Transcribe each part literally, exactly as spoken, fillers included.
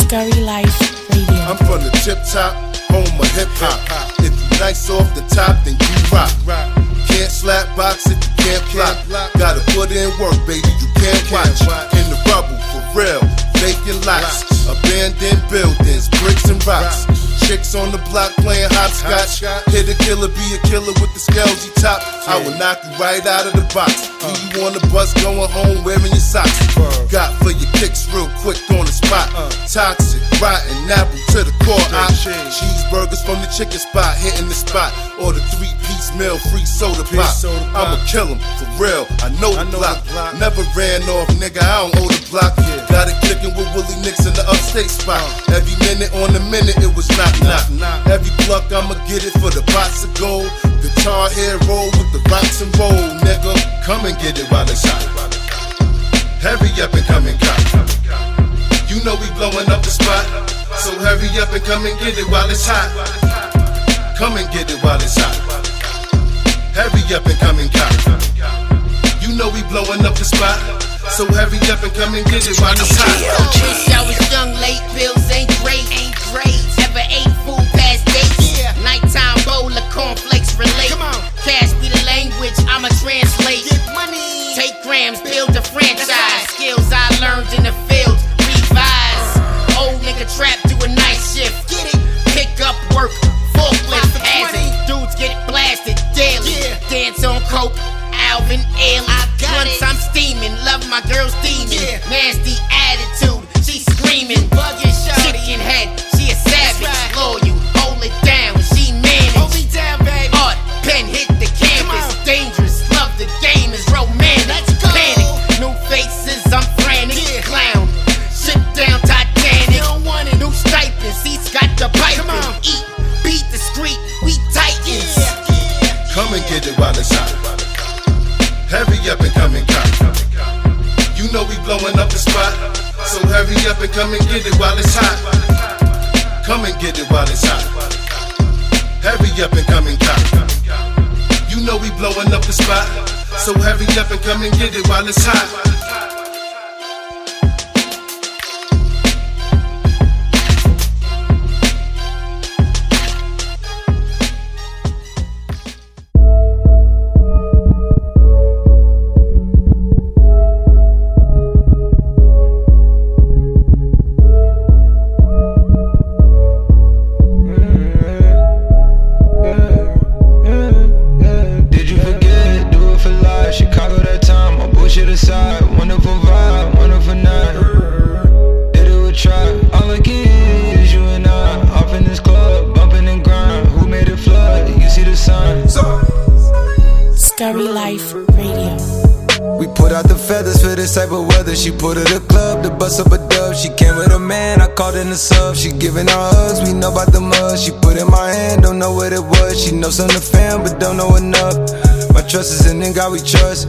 Scary Life Radio. I'm from the tip top, home of hip hop. If you nice off the top, then you rock. Can't slap box if you can't plot. Gotta put in work, baby, you can't watch. In the rubble, for real, vacant lots. Abandoned buildings, bricks and rocks. Chicks on the block playing hopscotch. Hit a killer, be a killer with the scalesy top. I will knock you right out of the box. Do you on the bus going home wearing your socks? Got for your kicks real quick on the spot. Toxic, rotten, apple to the core. Cheeseburgers from the chicken spot, hitting the spot. Or the three-piece meal, free soda pop. I'ma kill him, for real, I know the block. Never ran off, nigga, I don't owe the block. Got it clicking with Willie Nicks in the upstate spot. Every minute on the minute, it was knock knock. Every pluck, I'ma get it for the pots of gold. Guitar hair roll with the rocks and roll, nigga. Come and get it while it's hot. Hurry up and come and cop. You know we blowing up the spot, so hurry up and come and get it while it's hot. Come and get it while it's hot. Hurry up and come and cop. You know we blowing up the spot, so hurry up and come and get it while it's hot. Wish I was young, late bills ain't great, ain't great. Ever ate food past dates? Yeah. Nighttime bowl of cornflakes relate. Come on. Cash be the language, I'ma translate. Get money. Take grams, build a franchise. Skills I learned in the field, revise. Old nigga trap, do a night shift. Get it. Pick up work, forklift, as it. Dudes get blasted daily. Yeah. Dance on coke. Alvin Ailey. Once I'm steaming, love my girl steaming. Yeah. Nasty attitude, she screaming. Bugging shorty. Chicken head, she a savage. Right. Loyal, hold it down, she managed. Hold me down, baby. Art, pen hit the canvas. Dangerous, love the game is romantic. Let's go. Panic, new faces, I'm frantic. Yeah. Clown, shit down Titanic. You don't want it. New stipend, seats got the pipe. Eat, beat the street, we titans. Yeah. Yeah. Come and get it while it's hot. Hurry up and come and cop. You know we blowing up the spot, so hurry up and come and get it while it's hot. Come and get it while it's hot. Hurry up and come and cop. You know we blowing up the spot, so hurry up and come and get it while it's hot. Scary Life Radio. We put out the feathers for this type of weather. She put her the club to bust up a dub. She came with a man, I called in the sub. She giving her hugs, we know about the mud. She put in my hand, don't know what it was. She knows some of the fam, but don't know enough. My trust is in God we trust.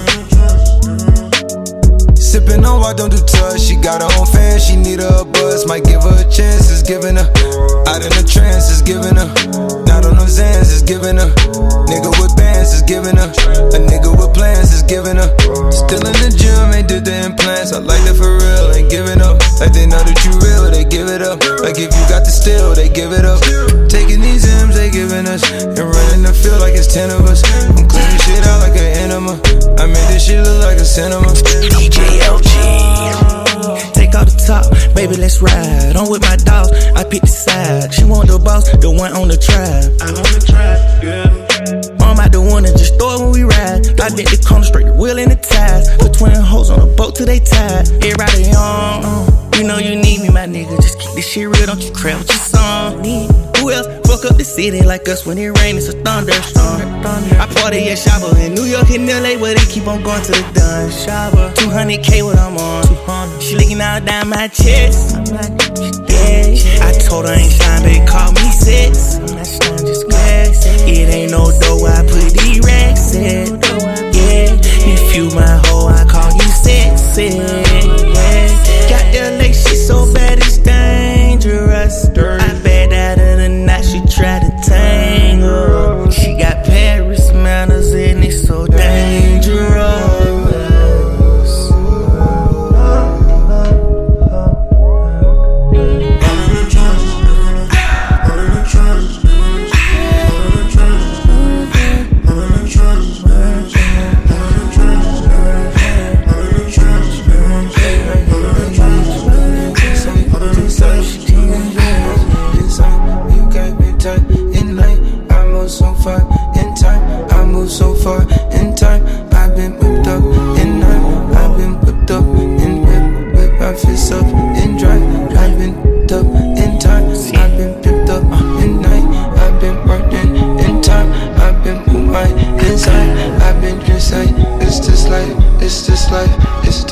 Sippin' on why don't do touch. She got her own fan, she need her a buzz. Might give her a chance, it's giving her. Out in the trance, it's giving her. Not on those Zans, it's giving her. Nigga with bands, it's giving her. A nigga with plans, it's giving her. Still in the gym, ain't did the implants. I like that for real, ain't giving up. Like they know that you real, they give it up. Like if you got the steel, they give it up. Taking these M's, they giving us. And running the field like it's ten of us. I'm cleaning shit out like an enema. I made this shit look like a cinema. D J L G. Take off the top, baby, let's ride. I'm with my dogs, I pick the side. She want the boss, the one on the trap. I'm on the trap, yeah. I'm out the one and just throw it when we ride. I bet the corner straight, the wheel in the ties. Put twin hoes on a boat till they tied. Everybody on, you know you need me, my nigga. Just keep this shit real, don't you crap with your song. Who else fuck up the city like us when it rain, it's a thunderstorm. I party at Shabba in New York and L A where they keep on going to the dun. Shabba, two hundred K what I'm on. She licking all down my chest. Yeah, I told her I ain't shine, they call me six. Yeah, it ain't no dough, I put these racks in. Yeah, if you my hoe, I call you sexy. Yeah, got that leg, she so bad it's dangerous. I bet out of the night she try to tangle. She got Paris manners and it's so dangerous.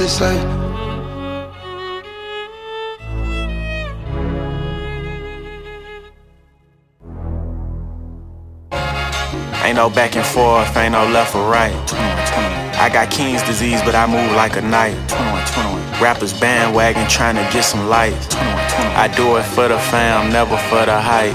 shit say? Ain't no back and forth, ain't no left or right. I got King's disease, but I move like a knight. Rappers bandwagon trying to get some light. I do it for the fam, never for the hype.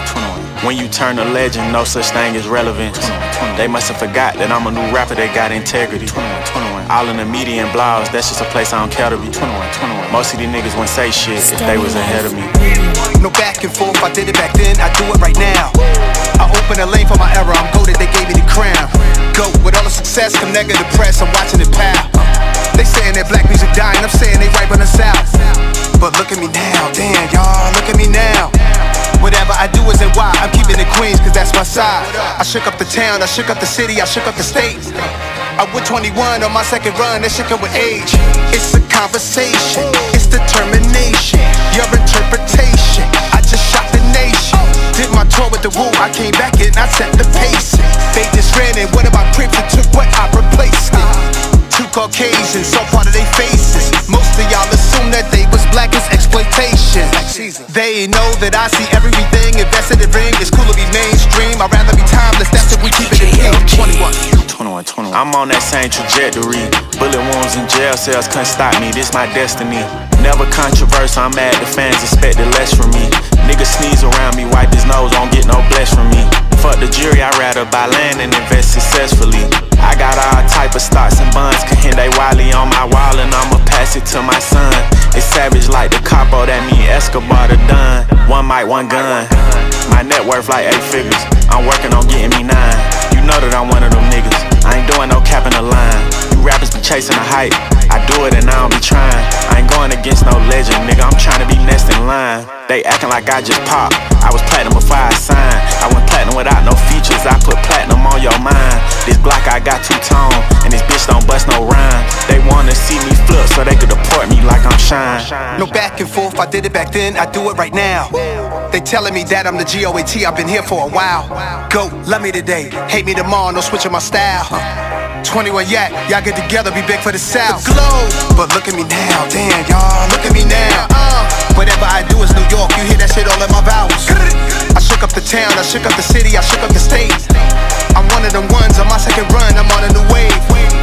When you turn a legend, no such thing as relevance. They must have forgot that I'm a new rapper that got integrity. All in the media and blogs, that's just a place I don't care to be. Most of these niggas wouldn't say shit if they was ahead of me. No back and forth, I did it back then, I do it right now. I open a lane for my era, I'm goated, they gave me the crown. Go with all the success, come negative press, I'm watching it pow. They saying that black music dying, I'm saying they right on the south. But look at me now, damn y'all, look at me now. Whatever I do is in why, I'm keeping it Queens cause that's my side. I shook up the town, I shook up the city, I shook up the state. I went twenty-one on my second run, that shit come with age. It's a conversation, it's determination, your interpretation. I just shot the nation. Did my tour with the Woo, I came back and I set the pace. They just ran in one of my cribs and took what I replaced it. Two Caucasians, so part of their faces. Most of y'all assume that they was black as exploitation. They know that I see everything invested in ring. It's cool to be mainstream, I'd rather be timeless, that's if we keep it in king. twenty-one. twenty-one, twenty-one. I'm on that same trajectory. Bullet wounds and jail cells couldn't stop me, this my destiny. Never controversial, I'm mad the fans expected less from me. Niggas sneeze around me, wipe his nose, won't get no bless from me. Fuck the jury, I'd rather buy land and invest successfully. I got all type of stocks and bonds, Kahinde Wiley on my wall and I'ma pass it to my son. It's savage like the capo, that mean Escobar the Don. One mic, one gun. My net worth like eight figures, I'm working on getting me nine. You know that I'm one of them niggas, I ain't doing no cap in the line. You rappers be chasing the hype, I do it and I don't be trying. I ain't going against no legend, nigga, I'm trying to be next in line. They acting like I just popped, I was platinum before I signed. I went platinum without no features, I put platinum on your mind. This Glock I got two-tone, and this bitch don't bust no rhyme. They wanna see me flip so they could deport me like I'm Shine. No back and forth, I did it back then, I do it right now. They telling me that I'm the G O A T, I've been here for a while. Go, love me today, hate me tomorrow, no switching my style. twenty-one yak, y'all get together, be big for the South. The globe. But look at me now, damn y'all, look at me now. Uh, whatever I do is New York, you hear that shit all in my vowels. I shook up the town, I shook up the city, I shook up the state. I'm one of them ones on my second run, I'm on a new wave.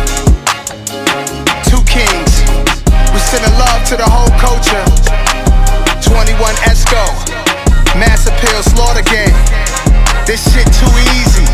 Two kings, we sending love to the whole culture. twenty-one Esco, Mass Appeal, Slaughter Gang. This shit too easy.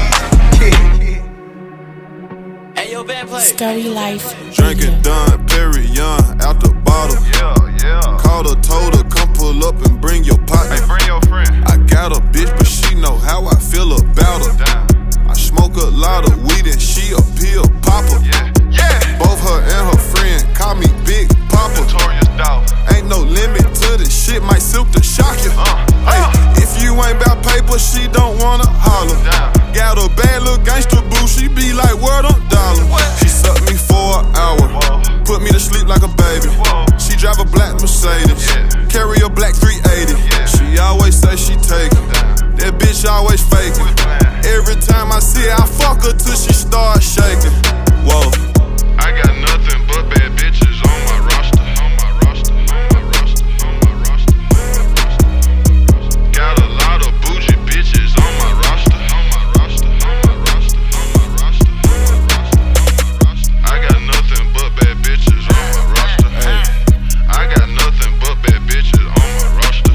Scary Life. Drinking done, Perry Young, out the bottle. Yeah, yeah. Called her, told her, come pull up and bring your partner. Hey, bring your friend. I got a bitch, but she know how I feel about her. Damn. I smoke a lot of weed and she a pill popper. Yeah, yeah. Both her and her friend call me Big Papa. Notorious dog. Ain't no limit to this shit, might silk to shock you. Uh, Hey, uh. if you ain't about paper, she don't wanna holler. Damn. Got a bad little gangster boo, she be like, word on dollar. She sucked me for an hour, Whoa. put me to sleep like a baby. Whoa. She drive a black Mercedes, Yeah. carry a black three eighty. Yeah. She always say she take it, Damn. that bitch always faking. Every time I see her, I fuck her till she start shaking. Whoa. I got nothing but bad bitches on my roster. On my roster. On my roster. On my roster. On my roster. Got a lot of bougie bitches on my roster. On my roster. On my roster. On my roster. On my roster. On my roster. I got nothing but bad bitches on my roster. Hey. I got nothing but bad bitches on my roster.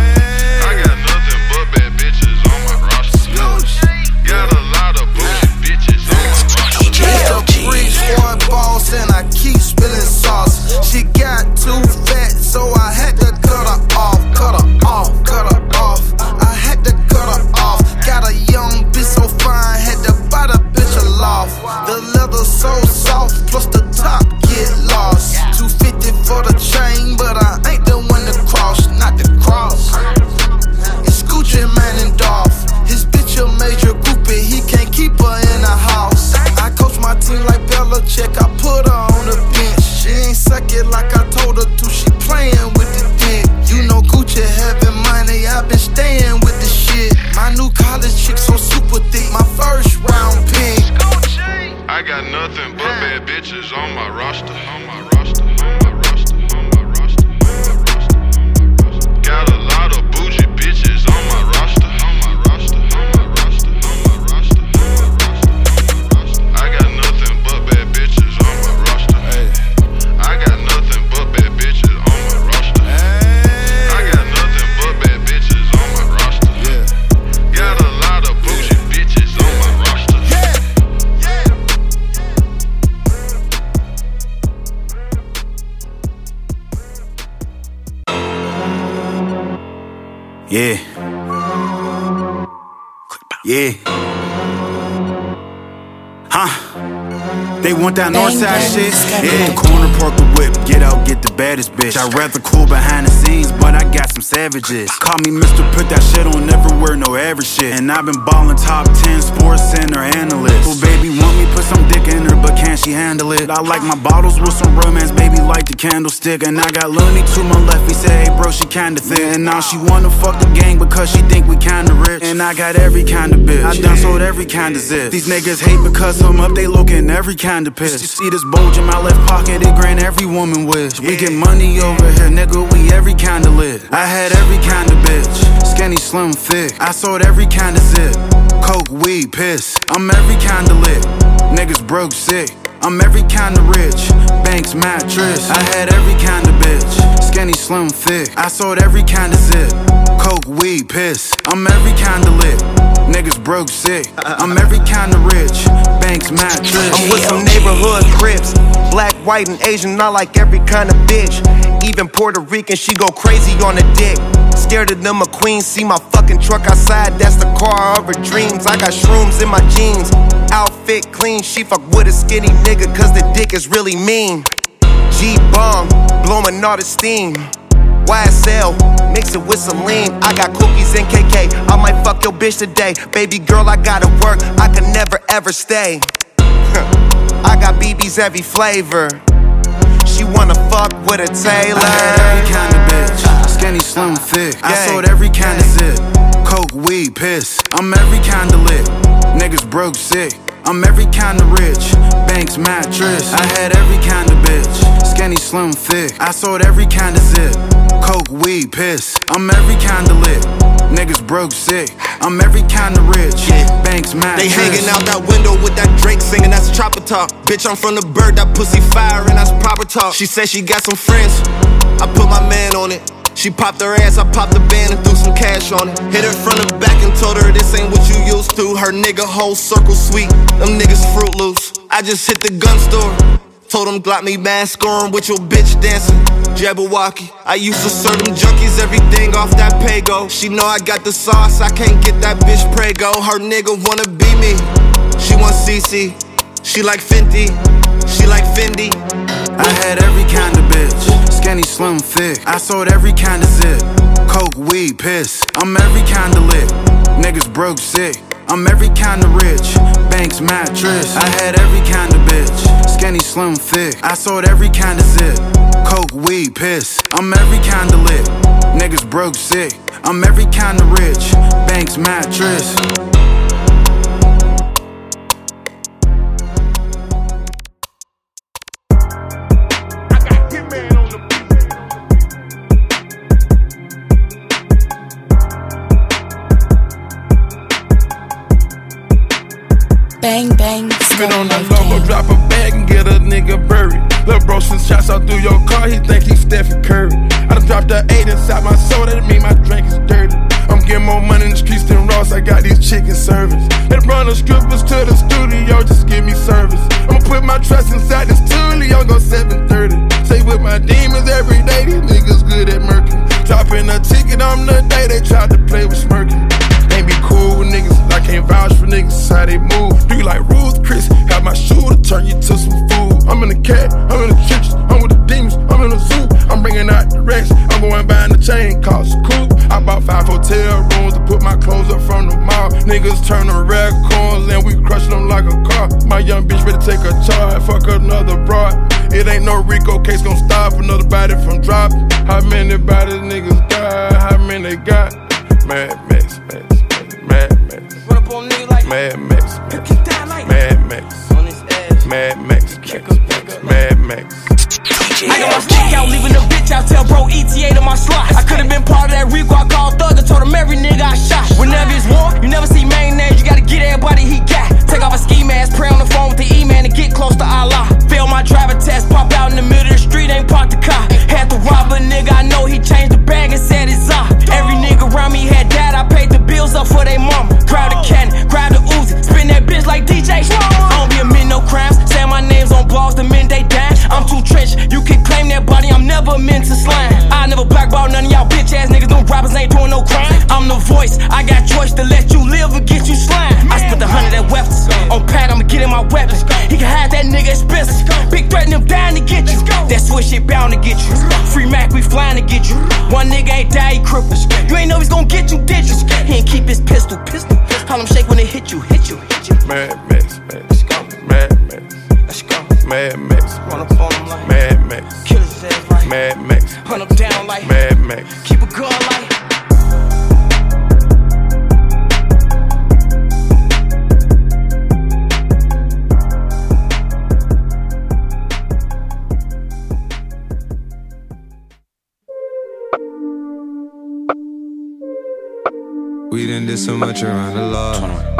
I got nothing but bad bitches on my roster. Got a lot of bougie bitches on my roster. It's a breeze for a boss and I keep spilling sauce. She got too fat, so I had to cut her off, cut her off, cut her off. I had to cut her off. Got a young bitch so fine, had to buy the bitch a loft. The leather so soft, plus the top get lost. two fifty for the chain, but I ain't the one to cross, not the cross. It's Gucci Man and Dolph. His bitch a major groupie, he can't keep her in the house. I coach my team like Belichick, I put her on the bench. She ain't suck it like I told her to, she playing with the dick. You know Gucci having money, I been staying with the shit. My new college chick so super thick, my first round pick. I got nothing but bad bitches on my roster. On my roster. Uh, they want that Northside shit. Yeah, the corner, park the whip, get out, get the baddest bitch. I'd rather cool behind the scenes, but I got some savages. Call me Mister Put that shit on everywhere, no average shit. And I've been ballin' top ten Sports Center analyst. Oh baby, want me put some dick in her, but can she handle it? I like my bottles with some romance, baby, like the candlestick. And I got Looney to my left, he said, hey bro, she kinda thick. And now she wanna fuck the gang because she think we kinda rich. And I got every kind of bitch, I done sold every kind of zip. These niggas hate because I'm up, they looking every kind of piss. You see this bulge in my left pocket, it grant every woman wish. We get money over here, nigga, we every kind of lit. I had every kind of bitch, skinny, slim, thick. I sold every kind of zip, coke, weed, piss. I'm every kind of lit, niggas broke, sick. I'm every kind of rich, Banks mattress. I had every kind of bitch, skinny, slim, thick. I sold every kind of zip, coke, weed, piss. I'm every kind of lit, niggas broke, sick. I'm every kind of rich, Banks mattress. I'm with some neighborhood Crips, black, white, and Asian. I like every kind of bitch. Even Puerto Rican, she go crazy on the dick. Scared of them McQueen, see my fucking truck outside, that's the car of her dreams. I got shrooms in my jeans, outfit clean. She fuck with a skinny nigga cause the dick is really mean. G-Bong, blowing all the steam. Y S L, mix it with some lean. I got cookies and K K, I might fuck your bitch today. Baby girl, I gotta work, I can never ever stay. I got B Bs every flavor. She wanna fuck with a Taylor. I had every kind of bitch, skinny, slim, thick. I sold every kind of zip, coke, weed, piss. I'm every kind of lit, niggas broke, sick. I'm every kind of rich, Banks mattress. I had every kind of bitch, skinny, slim, thick. I sold every kind of zip, coke, weed, piss. I'm every kind of lit, niggas broke, sick. I'm every kind of rich, Banks mattress. They hanging out that window with that Drake singing, that's chopper talk. Bitch, I'm from the bird, that pussy fire, and that's proper talk. She said she got some friends, I put my man on it. She popped her ass, I popped the band and threw some cash on it. Hit her from the back and told her this ain't what you used to. Her nigga whole circle sweet, them niggas Fruit Loops. I just hit the gun store, told him Glock me bad, scoring with your bitch dancing. Jabberwocky, I used to serve them junkies everything off that Pago. She know I got the sauce, I can't get that bitch Prego. Her nigga wanna be me, she want C C. She like Fenty, she like Fendi. I had every kind of bitch, skinny, slim, thick. I sold every kind of zip, coke, weed, piss. I'm every kind of lit, niggas broke, sick. I'm every kind of rich, Banks mattress. I had every kind of bitch, skinny, slim, thick. I sold every kind of zip, coke, weed, piss. I'm every kind of lit, niggas broke, sick. I'm every kind of rich, Banks mattress. Bang, bang, Been on the low, go drop a bag and get a nigga buried. Lil' bro, since shots out through your car, he think he Stephen Curry. I done dropped a eight inside my soul, that mean my drink is dirty. I'm getting more money in the streets than Ross, I got these chicken servers. They run the strippers to the studio, just give me service. I'ma put my trust inside this studio, go seven thirty. Say with my demons every day, these niggas good at murking. Dropping a ticket on the day they tried to play with smirking. Ain't be cool with niggas, I can't vouch for niggas, how they move. Do you like rules, Chris? Have my shooter turn you to some food. I'm in the cat, I'm in the trenches, I'm with the demons, I'm in the zoo. I'm bringing out the racks, I'm going buying the chain, cost a coupe. I bought five hotel rooms to put my clothes up from the mall. Niggas turn to raccoons and we crush them like a car. My young bitch ready to take a charge, fuck another broad. It ain't no Rico case gon' stop another body from dropping. How many bodies niggas got? How many they got? Mad Max, Max. Mad Max, Mad Max, Mad Max, Mad Max, Mad Max. I got my stick out, leaving the bitch out, tell bro E T A to my slot. I could've been part of that Rico, I called Thug and told him every nigga I shot. Whenever it's war, you never see main names, you gotta get everybody he got. Take off a ski mask, pray on the phone with the E-man to get close to Allah. Fail my driver test, pop out in the middle of the street, ain't parked the car. Had to rob a nigga, I know he changed the bag and said it's off. Every nigga around me had died, I paid the bills up for they mama. Crowd the cannon, crowd the Uzi, spin that bitch like D J. I don't be a men, no crimes, say my name's on blogs, the men they dying. I'm too weapon. He can have that nigga expensive. Big threat and them down to get you. That switch shit bound to get you. Free Mac, we flying to get you. One nigga ain't die, he crippled. You ain't know he's gon' get you, did you? He ain't keep his pistol, pistol. Call him shake when it hit you, hit you, hit you. Mad Max, man. Let's go. Mad Max. Let's go. Mad Max. Run up on him like Mad Max. Kill his ass right. Mad Max. Hunt him down like Mad Max. Keep a gun like We done did so much around the law.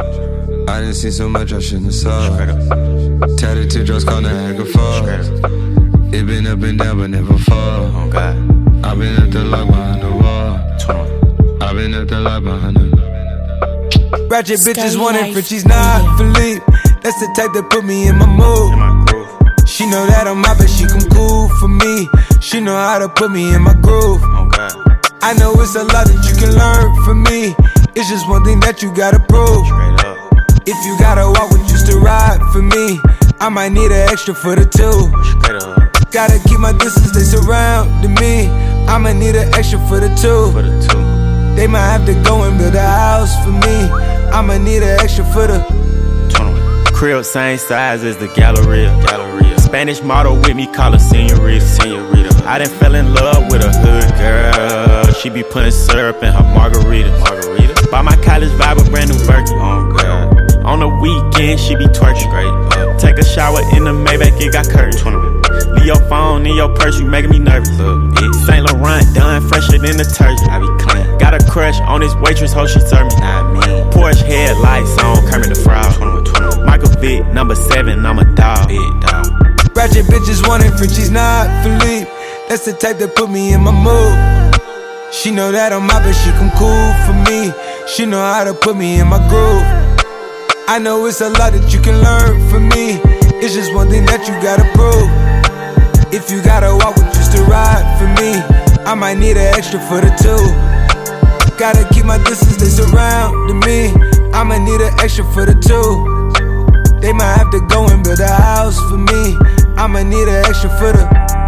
I done seen so much I shouldn't have saw. Tatted teardrops called Niagara Falls. It been up and down but never fall. I been at the lock behind the wall. I been at the lock behind the. Ratchet bitches wanting Frenchies, not Philippe. That's the type that put me in my mood. She know that I'm out, but she come cool for me. She know how to put me in my groove. I know it's a lot that you can learn from me. It's just one thing that you gotta prove. If you gotta walk with just to ride for me, I might need an extra for the two. Gotta keep my distance, they surrounding me. I might need an extra for the two. They might have to go and build a house for me. I might need an extra for the crib, same size as the Galleria. Galleria. Spanish model with me, call her Senorita. Senorita. I done fell in love with a hood girl. She be putting syrup in her margarita. Margarita. Buy my college vibe a brand new Birkin. Oh, God. On the weekend, she be twerking. Great. Uh, Take a shower in the Maybach, it got curtains. Leave your phone in your purse, you making me nervous. Uh, Saint Laurent done fresher than detergent. I be clean. Got a crush on this waitress, hoe she serve me. Nah, me. Porsche headlights on Kermit the Frog. Michael Vick, number seven, I'm a dog. Big dog. Ratchet bitches wanting Frenchies, not Philippe. That's the type that put me in my mood. She know that I'm out, but she come cool for me. She know how to put me in my groove. I know it's a lot that you can learn from me. It's just one thing that you gotta prove. If you gotta walk with just to ride for me, I might need an extra for the two. Gotta keep my distance, they surrounding me. I might need an extra for the two. They might have to go and build a house for me. I might need an extra for the.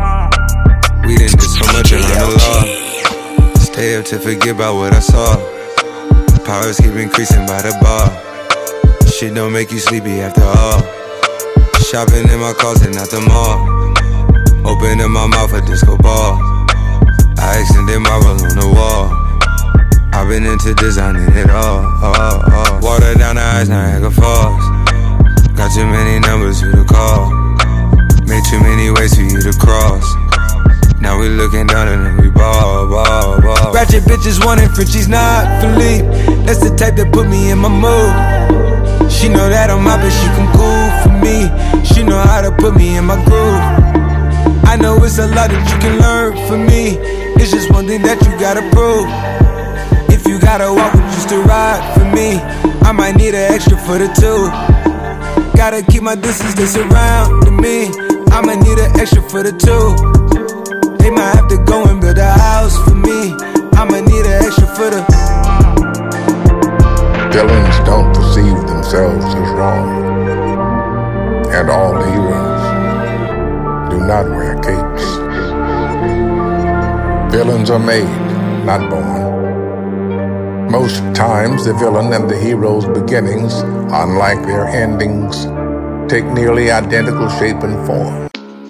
We done did so much around the law. Stay up to forget about what I saw. Powers keep increasing by the bar. Shit don't make you sleepy after all. Shopping in my closet, not the mall. Opening my mouth a disco ball. I extended marble on the wall. I've been into designing it all, all, all. Water down the eyes, Niagara Falls. Got too many numbers for to call. Made too many ways for you to cross. Now we looking down and then we ball, ball, ball. Ratchet bitches wanting Frenchies, not Philippe. That's the type that put me in my mood. She know that I'm out, but she come cool for me. She know how to put me in my groove. I know it's a lot that you can learn from me. It's just one thing that you gotta prove. If you gotta walk with just to ride for me, I might need an extra for the two. Gotta keep my distance, they surrounding me. I might need an extra for the two. They might have to go and build a house for me. I might need an extra for the. Villains don't perceive themselves as wrong, and all heroes do not wear capes. Villains are made, not born. Most times the villain and the hero's beginnings, unlike their endings, take nearly identical shape and form.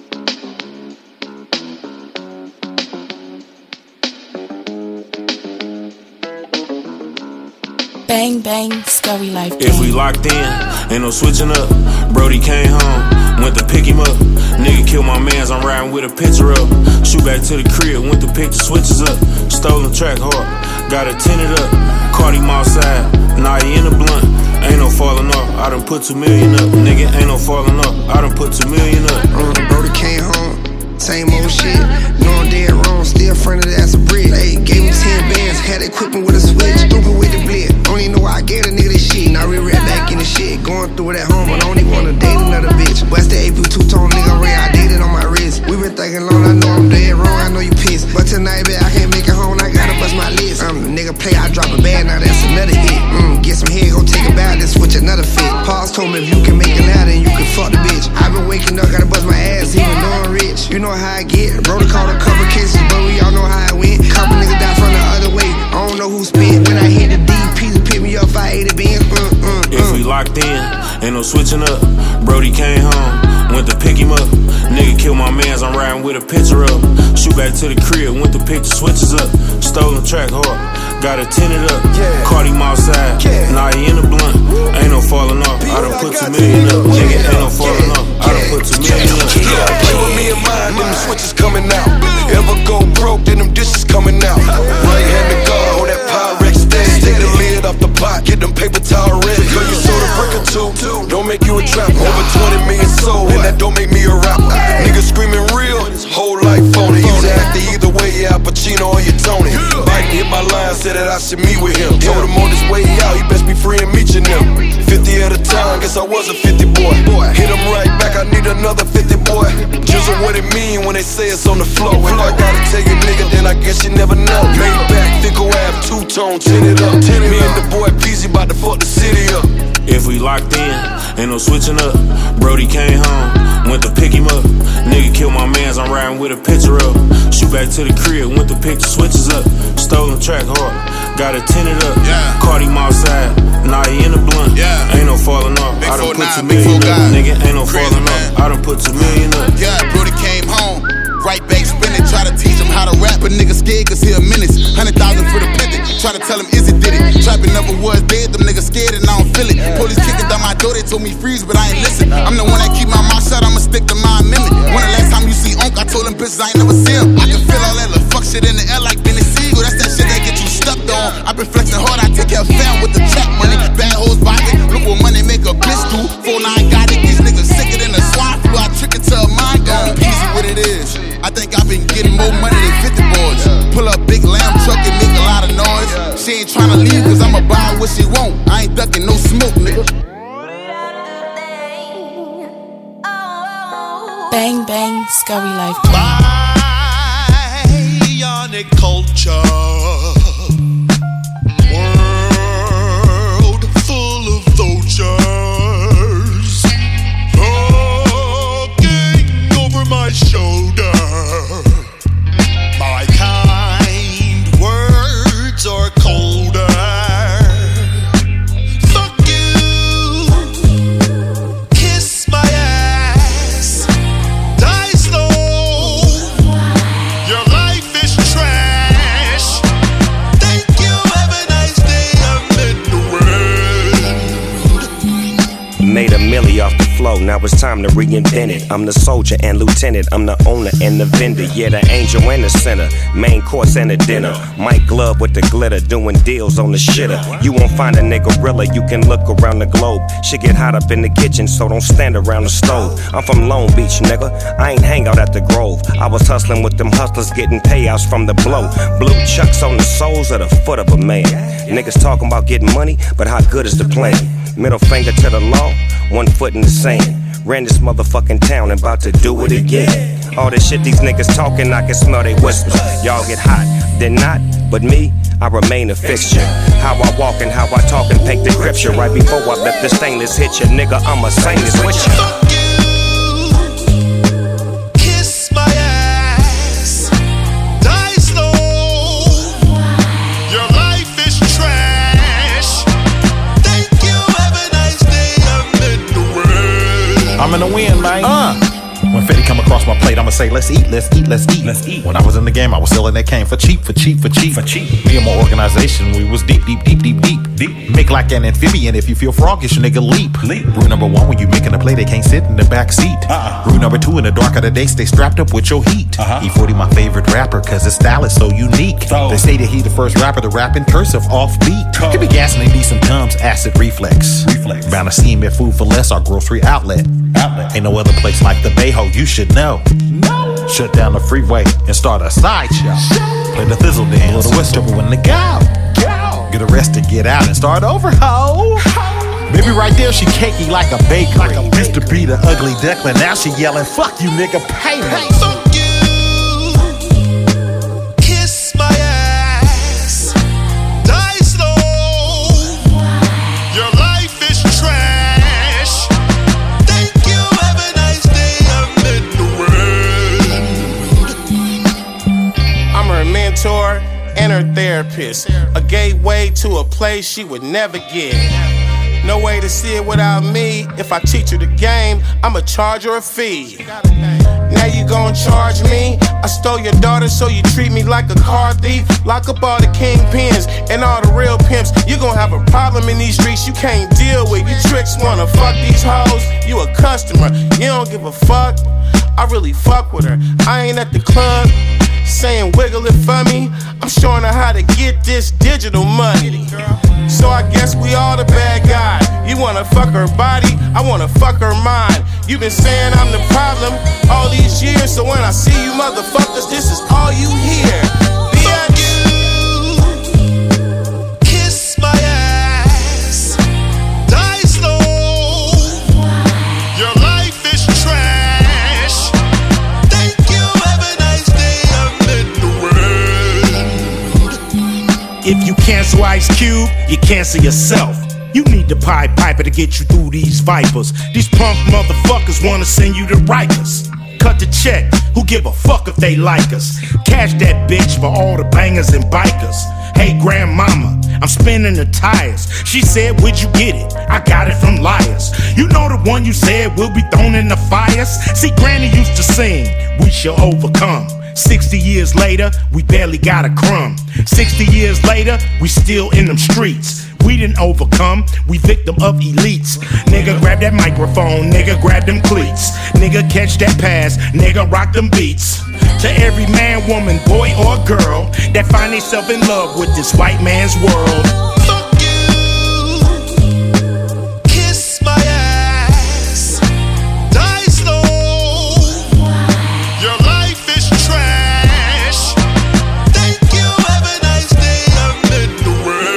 Bang, bang, Scurry Life Gang. If we locked in, ain't no switching up. Brody came home, went to pick him up. Nigga killed my mans, I'm riding with a picture up. Shoot back to the crib, went to pick the switches up. Stolen track hard, got it tinted up. Caught him outside, now he in the blunt. Ain't no falling off, I done put two million up. Nigga, ain't no falling off, I done put two million up. Brody came home, same old shit. No, I'm dead wrong, still fronted ass a brick. Hey, gave him ten bands, had equipment with a switch. Stupid with the blitz, don't even know why I gave a nigga this shit. Now we right back in the shit, going through it at home, but I don't even wanna date another bitch. West the A P two-tone nigga, ray, I dated on my wrist. We been thinking long, I know I'm dead wrong, I know you pissed. But tonight, babe, I can't make it home, I gotta bust my list. Um, the nigga play, I drop a bag, now that's another hit. Mm, get some head, go take a bath, then switch another fit. Pause told me if you can make it loud, then you can fuck the bitch. I been waking up, gotta bust my ass, even though I'm rich. You know how I get. Bro, caught a couple cases, but we all know how it went. Couple niggas died from the other way. I don't know who spit. When I hit the D P, pick me up, I ate a beans. Uh, uh, uh. If we locked in, ain't no switching up. Brody came home, went to pick him up. Nigga killed my mans, I'm riding with a picture up. Shoot back to the crib, went to pick the switches up. Stolen track hard, got it tinted up. Yeah. Caught him outside, yeah. Now he in the blunt. Ain't no falling off, I done put two million up. Nigga, ain't no falling off, I done put two million up. Yeah, play with me and mine, then them switches coming out. Ever go broke, then them dishes coming out. Right hand to God, hold that Pyrex steady. Take the lid off the pot, get them paper towel ready. Girl, you sold a brick or two, don't make you a trapper. Over twenty million sold, and that don't make me a rapper. Niggas screaming real, whole life phony. You to act either way, yeah, Al Pacino or you Tony. Biden hit my line, said that I should meet with him. Told him on his way out, he best be free and meet you them. fifty at a time, guess I was a fifty boy. Hit him right back, I need another fifty boy. Just what it mean when they say it's on the floor. If I gotta tell you nigga, then I guess you never know. Made back, Fico Ave, two-tone, tinted up. Me and the boy Peasy about to fuck the city up. If we locked in, ain't no switching up. Brody came home, went to pick him up. Nigga killed my mans, I'm riding with a picture up. Shoot back to the crib, went to pick the switches up. Stolen track hard, got it tinted up. Yeah. Caught him outside, now he in the blunt. Yeah. Ain't no falling off, big I done put two million up. Nigga, ain't no Crazy, falling man. off, I done put two million up. Yeah, Brody came home, right back spinning. Try to teach him how to rap, but nigga scared cause he a menace. Hundred thousand for the pivot, try to tell him Izzy did it. Trapping never was dead, them niggas scared and I don't feel it. Police kicking down my door, they told me freeze, but I ain't listen. I'm the one that keep my mouth shut, I'ma stick to my amendment. When the last time you see Onk, I told them bitches I ain't never see him. I can feel all that little fuck shit in the air like Benny Siegel. That's that shit that get you stuck on. I been flexing hard, I take care of fam with the trap money. Bad hoes pocket, look what money make a bitch do. four nine got it, these niggas sicker than a swine flu. I trick it to a mind gone. Easy what it is. I think I've been getting more money than fifty boys. Pull up big lamb truck and make a lot of noise. She ain't tryna leave cause I'ma buy what she want. I ain't ducking no smoke, nigga. Bang bang, Scary Life. Bionic culture. World full of vultures. Looking over my shoulder. My kind words are colder. Fuck you. Kiss my ass. Die slow. Your life is trash. Thank you, have a nice day. I'm in the wind. Made a milli off the flow, now it's time to reinvent it. I'm the soldier and lieutenant, I'm the owner and the vendor. Yeah, the angel and the sinner, main course and a dinner. Mike Glove with the glitter, doing deals on the shitter. You won't find a nigga realer, you can look around the globe. Shit get hot up in the kitchen, so don't stand around the stove. I'm from Long Beach, nigga, I ain't hang out at the Grove. I was hustling with them hustlers, getting payouts from the blow. Blue chucks on the soles of the foot of a man. Niggas talking about getting money, but how good is the plan? Middle finger to the law, one foot in the sand. Ran this motherfucking town and about to do it again. All this shit these niggas talking, I can smell they whispers. Y'all get hot, then not, but me, I remain a fixture. How I walk and how I talk and paint the scripture. Right before I let the stainless hit you, nigga, I'ma sing this with you. Kiss my ass. Die slow. Your life is trash. Thank you, have a nice day. I'm in the wind. I'm in the wind, man. Uh. When Fetty come across my plate, I'ma say, let's eat, let's eat, let's eat, let's eat. When I was in the game, I was selling that cane for cheap, for cheap, for cheap, for cheap. Me and my organization, we was deep, deep, deep, deep, deep, deep. Make like an amphibian. If you feel froggish, nigga, leap. leap. Rule number one, when you making a play, they can't sit in the back seat. Uh-uh. Rule number two, in the dark of the day, stay strapped up with your heat. Uh-huh. E forty my favorite rapper, cause his style is so unique. So. They say that he the first rapper to rap in cursive off beat. Oh. He be gassing in decent tums, acid reflex. Reflex. Bound to see him at Food for Less, our grocery outlet. Outlet. Ain't no other place like the Bayho, you should know. No. Shut down the freeway and start a sideshow. Play the thizzle dance, blow the whistle when the go. Get arrested, get out, and start over, ho. Baby, right there, she cakey like a bakery. Like a used to be the ugly duckling, now she yelling, fuck you, nigga, pay me. Hey, fuck you. Kiss my ass. Die slow. Your life is trash. Thank you. therapist, a gateway to a place she would never get. No way to see it without me. If I teach you the game, I'ma charge her a fee. Now you gon' charge me? I stole your daughter, so you treat me like a car thief. Lock up all the kingpins and all the real pimps. You gon' have a problem in these streets you can't deal with. You tricks wanna fuck these hoes, you a customer. You don't give a fuck, I really fuck with her. I ain't at the club saying wiggle it for me. I'm showing her how to get this digital money. So I guess we all the bad guy. You wanna fuck her body, I wanna fuck her mind. You been saying I'm the problem all these years, so when I see you motherfuckers, this is all you hear. Fuck you, kiss my ass, die slow. Your life is trash. Thank you, have a nice day, I'm in the world. If you cancel Ice Cube, you cancel yourself. You need the Pied Piper to get you through these vipers. These punk motherfuckers wanna send you to Rikers. Cut the check, who give a fuck if they like us? Cash that bitch for all the bangers and bikers. Hey grandmama, I'm spinning the tires. She said, where'd you get it? I got it from Liars. You know the one you said will be thrown in the fires? See, Granny used to sing, we shall overcome. Sixty years later, we barely got a crumb. Sixty years later, we still in them streets. We didn't overcome, we victim of elites. Nigga grab that microphone, nigga grab them cleats. Nigga catch that pass, nigga rock them beats. To every man, woman, boy or girl that find themselves in love with this white man's world. Fuck you, kiss my ass, die slow. Your life is trash. Thank you, have a nice day, I'm in the world.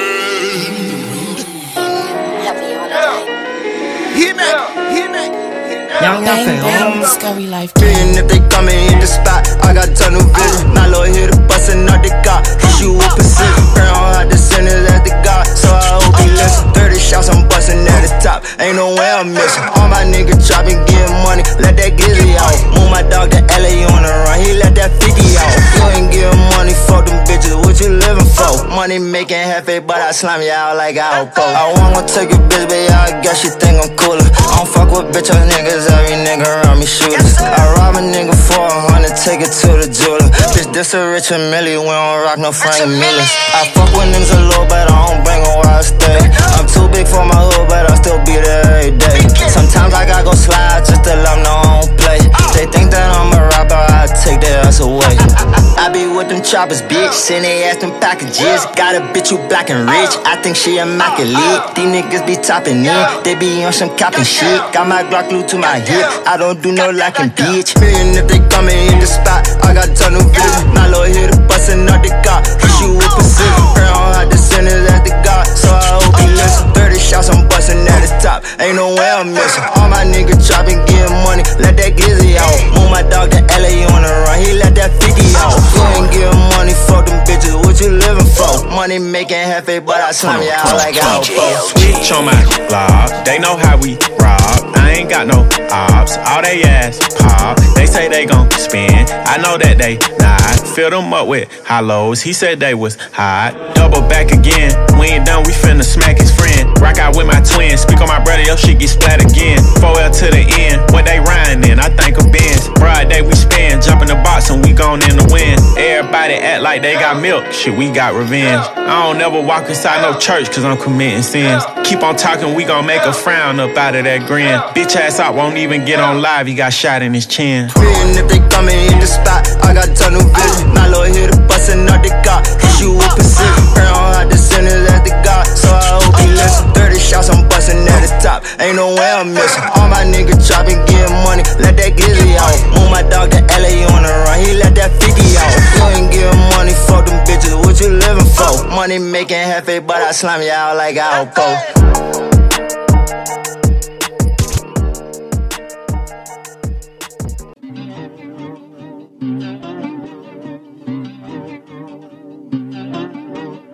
Bang, bang, Scary Life. Million if they come and hit the spot, I got tunnel vision. My lawyer hit a bustin' out the car. He shoot with precision. Crown hot the sinners at the God, so I hope he listen. Thirty shots, I'm bustin' at the top. Ain't no way I'm missing. All my niggas chopping, getting money. Let that glizzy out. Move my dog to L A on the run. He let that fifty out. You ain't getting money, fuck them bitches. What you living for? Money making happy, but I slam you out like I hope. I wanna take your bitch, but I guess you think I'm cooler. I don't fuck with bitch ass niggas. Every nigga around me shooters. I rob a nigga for a hundred, take it to the jeweler. Bitch, this a rich and Millie, we don't rock no Frank Millers. I fuck with niggas a little, but I don't bring them where I stay. I'm too big for my hood, but I still be there every day. Sometimes I gotta go slide just to let them know I don't play. They think that I'm a rapper, I take their ass away. I be with them choppers, bitch, send they ass them packages. Got a bitch who black and rich, I think she immaculate. These niggas be topping in, they be on some copping shit. Got my Glock glued to my hip, I don't do no lacking, bitch. Million if they come and hit the spot, I got tunnel vision. My lawyer hit a bustin' out the car, he shoot with precision. Crown hot the sinners at the God, so I hope he listen. Thirty shots, I'm bustin' at the top, ain't no way I'm missing. All my niggas chopping, getting money, let that glizzy out. Move my dog to L A on the run, he let that fifty out. You ain't getting money, fuck them bitches, what you living for? Money making happy, but I slam you out like I hope. Switch on my block, they know how we rob. I ain't got no ops, all they ass pop. They say they gon' spin, I know that they not. Fill them up with hollows, he said they was hot. Double back again, we ain't done, we finna smack his friend. Rock out with my twins, speak on my brother, your shit get splat again. four L to the end, what they riding in, I think of Benz. Broad day we spin, jump in the box and we gon' in the wind. Everybody act like they got milk, shit we got revenge. I don't never walk inside no church cause I'm committing sins. Keep on talking, we gon' make a frown up out of that grin. Bitch ass out, won't even get on live, he got shot in his chin. Million if they come and hit the spot, I got tunnel vision. My lawyer hit a bustin' out the car, he shoot with precision. Crown hot the sinners at the God, so I hope he listen. Thirty shots, I'm bustin' at the top, ain't no way I'm missing. All my niggas chopping, getting money, let that glizzy out. Move my dog to L A on the run, he let that fifty out. You ain't getting money, fuck them bitches, what you living for? Money making happy, but I slam you out like I hope.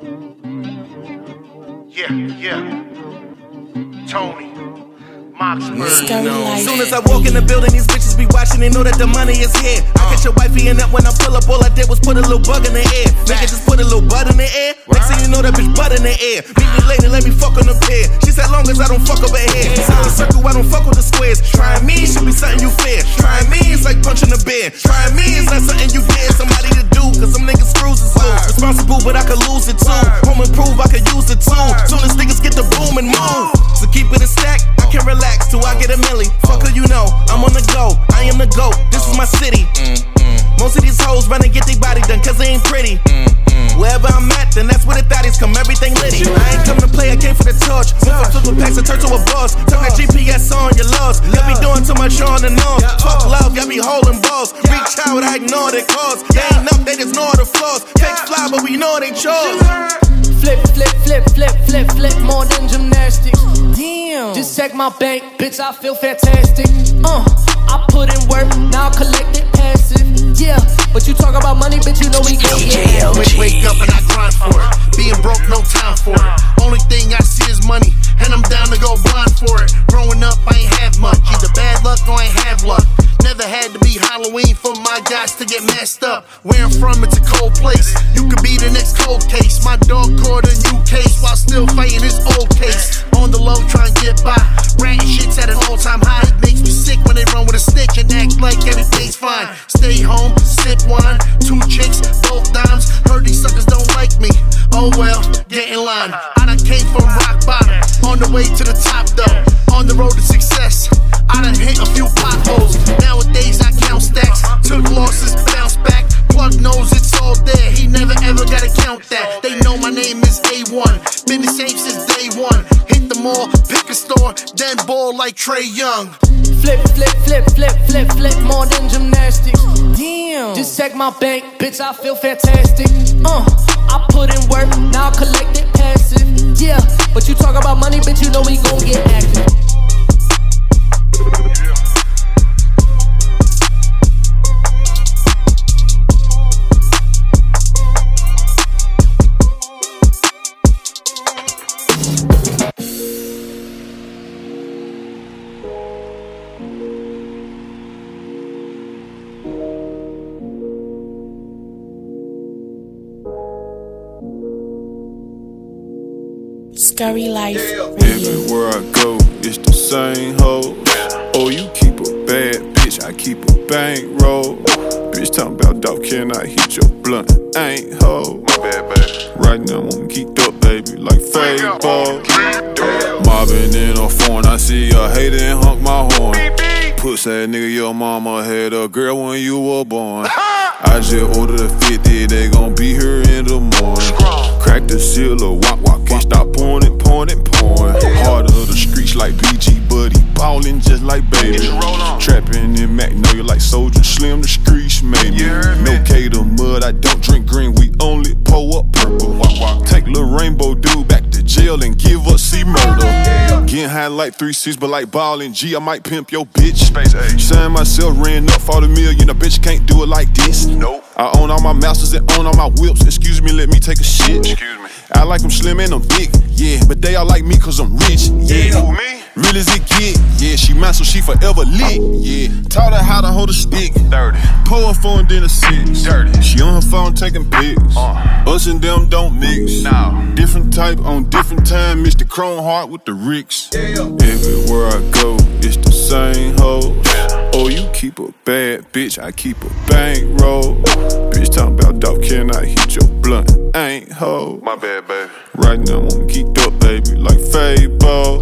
Yeah, yeah. Tony, Moxburg. Soon as I walk in the building, these bitches be watching, they know that the money is here. I catch your wifey in that when I pull up, all I did was put a little bug in the air. Nigga just put a little butt in the air. Next thing you know, that bitch butt in the air. Meet me later, let me fuck on the pier. She said, long as I don't fuck over here. Sit in a circle, I don't fuck with the squares. Trying me should be something you fear. Trying me is like punching a bear. Trying me is not something you dare somebody to do, cause some niggas screws is loose. Responsible, but I could lose it too. Home improve, I could use it too. Soon as niggas get the boom and move. So keep it a stack, I can relax till I get a milli. Fuck her, you know, I'm on the go. I am the GOAT, this is my city. Most of these hoes run and get their body done cause they ain't pretty. Wherever I'm at, then that's where the thotties come, everything litty. I ain't come to play, I came for the torch. Move from flip with packs and turn to a boss. Turn that G P S on, you're lost. Y'all be doing too much on and on. Fuck love, y'all be holding balls. Reach out, I ignore the calls. They ain't up, they just know the flaws. Take fly, but we know they chores. Flip, flip, flip, flip, flip, flip, more than gymnastics. Damn. Just check my bank, bitch, I feel fantastic. Uh, I put in work, now I collect it passive. Yeah, but you talk about money, bitch, you know we gon' get it. Wake, wake up and I grind for it. Being broke, no time for it. Only thing I see is money, and I'm down to go blind for it. Growing up, I ain't have much. Either bad luck or I ain't have luck. Never had to be Halloween for my guys to get messed up. Where I'm from, it's a cold place. You could be the next cold case. My dog caught a new case while still fighting his old case. On the low, try and get by. Ratting shit's at an all-time high. It makes me sick when they run with a stick and act like everything's fine. Stay home, sip wine, two chicks, both dimes. Heard these suckers don't like me. Oh well, get in line. I done came from rock bottom, on the way to the top though. On the road to success, I done hit a few potholes. Nowadays I count stacks, took losses, bounce back. Plug knows it's all there, he never ever gotta count that. They know my name is A one, been the same since day one. Hit the mall, pick a store, then ball like Trey Young. Flip, flip, flip, flip, flip, flip, more than gymnastics. Damn. Just check my bank, bitch, I feel fantastic. Uh, I put in work, now I collect it passive. Yeah, but you talk about money, bitch, you know we gon' get active. Scurry Life Radio. Everywhere I go, it's the same hoes. Oh, you keep a bad bitch, I keep a bankroll. Bitch talking about dog, can I hit your blunt? Ain't ho. My bad, baby. Right now I'm geeked up, baby, like Fable. Mobbing in a phone, I see a hater and honk my horn. Puss that nigga, your mama had a girl when you were born. I just ordered a fifty, they gon' be here in the morning. Crack the seal of wop wop, can't stop pouring it, pouring it, pouring. Heart of the streets like B G, buddy, ballin' just like baby. Trappin' in Magnolia like Soldier Slim, the streets made me. No K to mud, I don't drink green, we only pour up purple. Take Lil Rainbow dude back to jail and give us C murder. Getting high like three six, but like ballin' G, I might pimp your bitch. Sign myself, ran up for the million, a bitch can't do it like this. Nope. I own all my masters and own all my whips. Excuse me, let me take a shit. Excuse me. I like them slim and I'm big, yeah. But they all like me cause I'm rich, yeah. Who, me? Real as it get, yeah. She mine so she forever lit, yeah. Taught her how to hold a stick. Dirty. Pull her phone, then a six. Dirty. She on her phone taking pics. Uh. Us and them don't mix. No. Different type on different time. Mister Chrome Heart with the Ricks. Yeah. Everywhere I go, it's the same hoes. Oh, you keep a bad bitch, I keep a bankroll. Bitch talking about dog, can I hit your blunt? Ain't ho. My bad, baby. Right now I'm geeked up, baby, like Fable.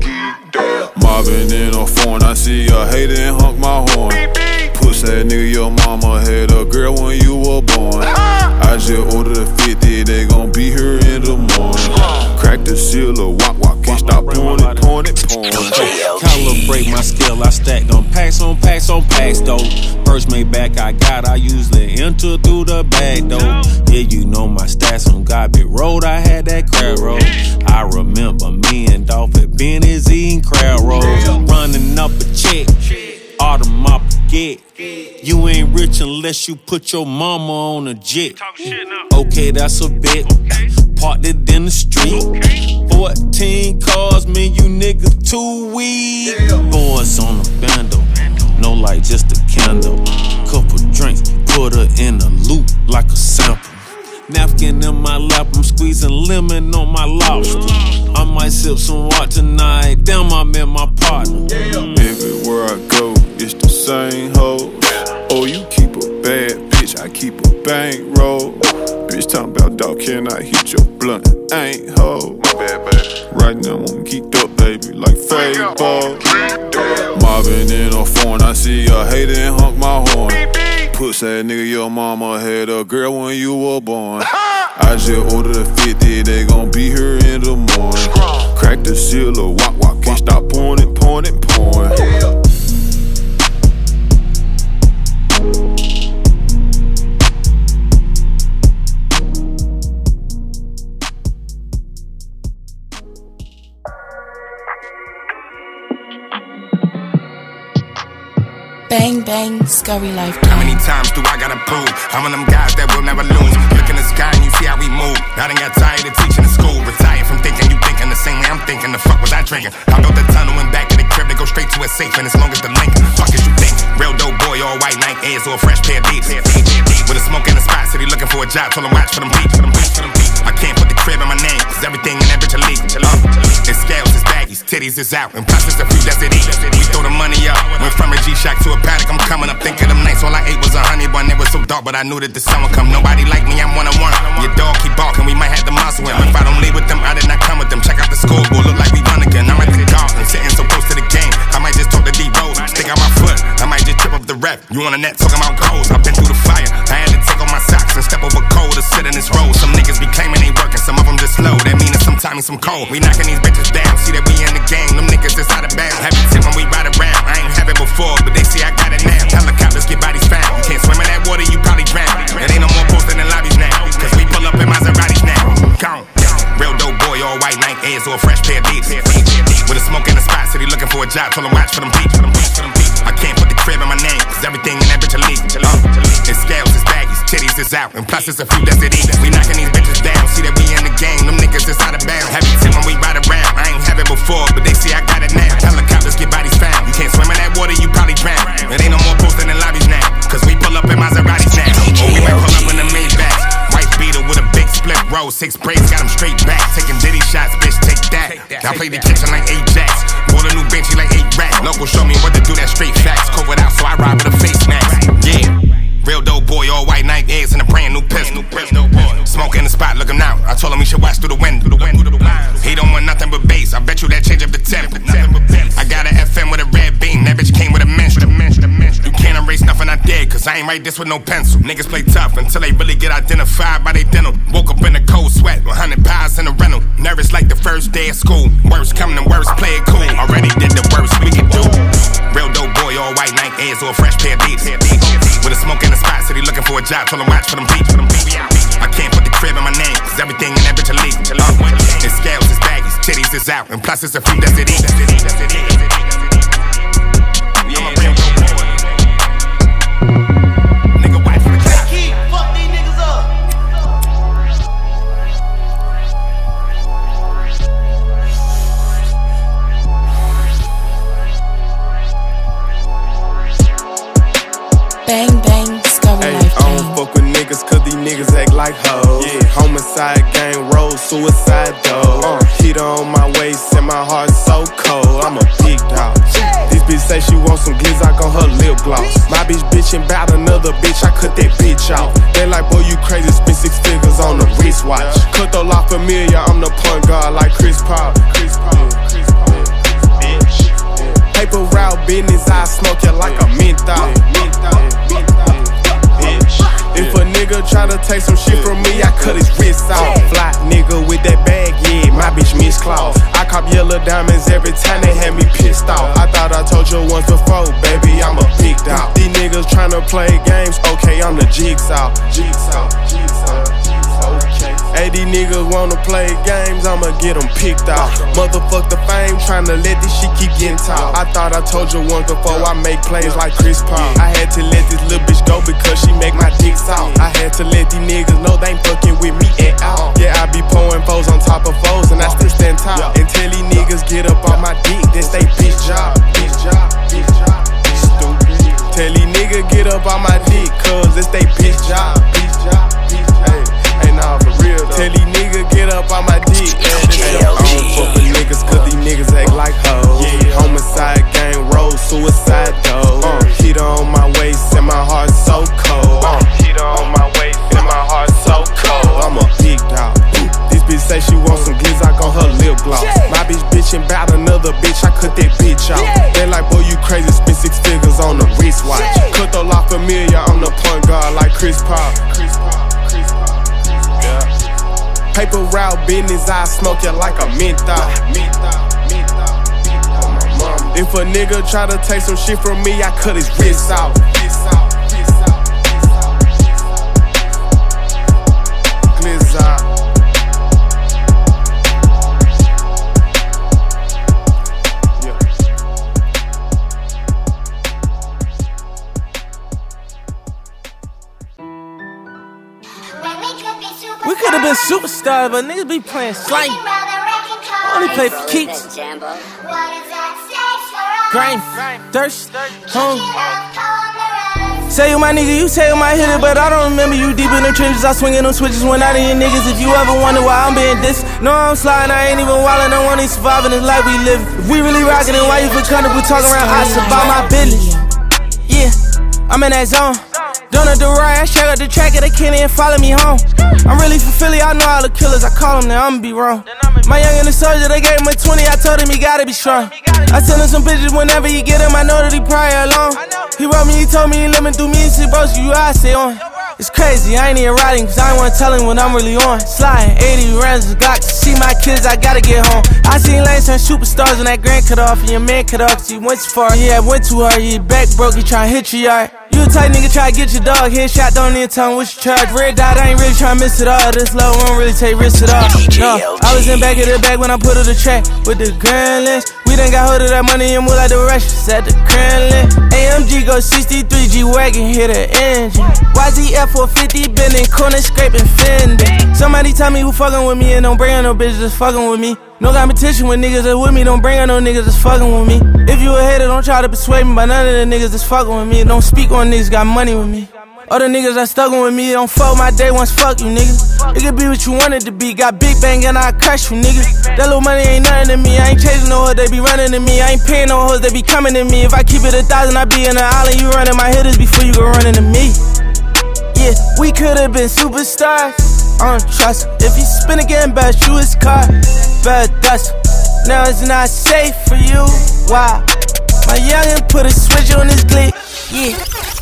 Mobbing in a phone, I see a hater and honk my horn. Puss that nigga, your mama had a girl when you were born. I just ordered a fifty, they gon' be here in the morning. Crack the seal of wop wop, can't stop pouring it, pouring it, pouring it. Calibrate my skill, I stack on packs on packs on packs though. First made back I got, I usually enter through the back though. Yeah, you know my stats on Garbage Road, I had that crab roll. I remember me and Dolph at Benny's eating crab rolls. Running up a check, autumn I forget. You ain't rich unless you put your mama on a jet. Okay, that's a bit. parked it in the street. Fourteen cars, me, you niggas too weak. Boys on the bando, no light, just a candle. Couple drinks, put her in a loop like a sample. Napkin in my lap, I'm squeezing lemon on my lobster. I might sip some water tonight, damn, I met my partner. Everywhere I go, it's the same hoes. Oh, you keep a bad bitch, I keep a bankroll. Bitch talking about dog, can I hit your blunt? Ain't ho. Right now I'm geeked up, baby, like fade ball. Mobbing in a phone, I see a hater and honk my horn. Puss ass nigga, your mama had a girl when you were born. I just ordered a fifty, they gon' be here in the morning. Crack the seal of wop wop, can't stop pouring it, pouring it, pouring. Bang, bang, Scurry Life. How many times do I gotta prove? I'm one of them guys that will never lose. Look in the sky and you see how we move. I done got tired of teaching in school. Retired from thinking you thinking the same way I'm thinking. The fuck was I drinking? I built the tunnel and back to the crib to go straight to a safe. And as long as the link, fuck as you think. Real dope boy, all white night airs or a fresh pair of beats. With a smoke in the spot, city looking for a job. Told him watch for them beats. I can't put the crib in my name, cause everything in that bitch a leak. Uh, it's scales, it's baggies, titties is out, and plus it's a few that's it eat. We throw the money up, went from a G-Shock to a paddock. I'm coming up thinking them nights, all I ate was a honey bun. It was so dark, but I knew that the sun would come. Nobody like me, I'm one on one. Your dog keep barking, we might have to muscle him. If I don't leave with them, I did not come with them. Check out the scoreboard, look like we run again. I'm at the garden, sitting so close to the game. I might just talk to D-Rose, stick out my foot. I might just trip up the rep. You on the net talking about goals. I've been through the fire, I had to take off my socks and step over cold to sit in this road. Some niggas be claiming they working, some of them just slow. That mean it's sometimes some cold. We knocking these bitches down, see that we in the game. Them niggas just out of bounds. Happy tip when we ride around. I ain't have it before, but they see I got it now. Helicopters get bodies found. You can't swim in that water, you probably drown. It ain't no more posting in lobbies now, cause we pull up in Maseratis now. Gone. Real dope boy, all white night airs or a fresh pair of beats. With a smoke in the spot, city looking for a job. Told him watch for them beats. I can't put the crib in my name, cause everything in that bitch a leak. Uh, it's scales, it's baggies, titties is out, and plus it's a few that's it eat. We knocking these bitches down, see that we in the game. Them niggas just out of bounds. Happy tip when we ride around. I ain't have it before, but they see I got it now. Helicopters get bodies found. You can't swim in that water, you probably drown. It ain't no more posting in lobbies now, cause we pull up in Maseratis now. Or we might pull up in the Maybachs. White beater with a big split roll, six braids, got them straight back. Taking Diddy shots, bitch, take that. I play the kitchen like eight jacks. Bought a new Bentley like eight racks. Local show me what to do, that straight facts. Covered out, so I ride with a face mask. Yeah. Real dope boy, all white night airs and a brand new pistol. Smoke in the spot, look him now. I told him he should watch through the window. He don't want nothing but bass. I bet you that change up the tempo. I got an F M with a red beam. That bitch came with a menstrual. You can't erase nothing I did, cause I ain't write this with no pencil. Niggas play tough until they really get identified by they dental. Woke up in a cold sweat, one hundred pounds in a rental. Nervous like the first day of school. Worst coming to worst, play it cool. Already did the worst we could do. Real dope boy, all white night airs or a fresh pair of beats. With a smoke in the spot, city looking for a job. Told him watch for them beats. I can't put the crib in my name, cause everything in that bitch a leak. Uh, it's scales, it's baggies, titties is out, and plus it's a few that's it eat. I'm a real dope boy. Nigga, watch for the clock. Keep, fuck these niggas up. Bang, bang, Scurry Ay, Life. I don't fuck with niggas cause these niggas act like hoes. Yeah. Homicide, gang roll, suicide door. Uh, heater on my waist and my heart so cold. I'm a big dog. This bitch say she want some glizzock on her lip gloss. My bitch bitchin' bout another bitch, I cut that bitch off. They like, boy, you crazy, spend six figures on a wristwatch. Cut the La Familia, I'm the point guard like Chris Paul. Chris Paul, Chris Paul. Paper route business, I smoke you like a menthol. If a nigga try to take some shit from me, I cut his wrist off. Fly nigga with that bag, yeah, my bitch Miss Claus. I cop yellow diamonds every time they had me pissed off. I thought I told you once before, baby, I'm a big dog. These niggas tryna play games, okay, I'm the jigsaw. Jigsaw, jigsaw, jigsaw, okay. Hey, these niggas wanna play games, I'm I'ma get them picked out. Motherfuck the fame, tryna let this shit keep getting tall. I thought I told you once before I make plays like Chris Paul. I had to let this little bitch go because she make my dick soft. I had to let these niggas know they ain't fucking with me at all. Yeah, I be pouring foes on top of foes and I still stand tall. And tell these niggas get up on my dick, that's they bitch job. Bitch job, bitch job, bitch stupid. Tell these niggas get up on my dick, cause it's they bitch job. Bitch job, bitch job. Hey, hey, nah, for real though. Tell these niggas get up on my dick. I don't fuck with niggas cause these niggas act like hoes. Homicide, gang, roll, suicide though. Uh, heat on my waist and my heart so cold. Uh, heat on my waist and my heart so cold. I'm a big dog. This bitch say she wants some glizzock on her lip gloss. My bitch bitchin' bout another bitch, I cut that bitch off. They like, boy, you crazy, spend six figures on the wristwatch. Cut the La Familia, I'm the point guard like Chris Paul. Chris Paul, Chris Paul. Yeah. Paper route business, I smoke you like a menthol. If a nigga try to take some shit from me, I cut his wrist out. Glizzock. We could have been superstars, but niggas be playing slang. Only play for keeps. Grime, thirst, hungry. Say you my nigga, you say you my hitter, but I don't remember you deep in the trenches. I swinging them switches when I didn't niggas. If you ever wonder why I'm being this, no, I'm sliding, I ain't even wildin'. I want to surviving this life we live. If we really rockin', then why you feel comfortable talking around us about my business? Yeah, I'm in that zone. Done at the right, I shake up the track, and they can't even follow me home. I'm really for Philly, I know all the killers, I call them, now I'ma be wrong. My young and the soldier, they gave him a twenty, I told him he gotta be strong. I send him some bitches whenever he get him, I know that he probably alone. He wrote me, he told me he living through me, and said, bro, so you I stay on. It's crazy, I ain't even riding, cause I ain't wanna tell him when I'm really on. Sliding eighty rounds of Glock to see my kids, I gotta get home. I seen lanes turn superstars when that grand cut off, and your man cut off, cause he went too far. Yeah, went too hard, he back broke, he tryna hit you, yard. You a tight nigga, try to get your dog headshot, don't even tell him what you charge. Red dot, I ain't really tryna miss it all. This low won't really take risks at all. No, I was in back of the bag when I put her the track with the grand lens. We done got hold of that money and move like the Russians at the Kremlin. A M G go sixty-three, G-Wagon hit the engine. Y Z F four fifty, been in corner scraping fender. Somebody tell me who fucking with me and don't bring on no bitches that's fucking with me. No competition with niggas that with me, don't bring on no niggas that's fucking with me. If you a hater, don't try to persuade me by none of the niggas that's fucking with me. Don't speak on niggas got money with me. Other niggas that stuck with me, don't fuck my day once, fuck you niggas. It could be what you want it to be, got big bang and I crush you niggas. That little money ain't nothing to me, I ain't chasing no hoes, they be running to me. I ain't paying no hoes, they be coming to me. If I keep it a thousand, I be in the island, you running my hitters before you go running to me. Yeah, we could've been superstars, I don't trust him. If you spin again, best you his car, better dust him. Now it's not safe for you, why? My youngin' put a switch on his click, yeah.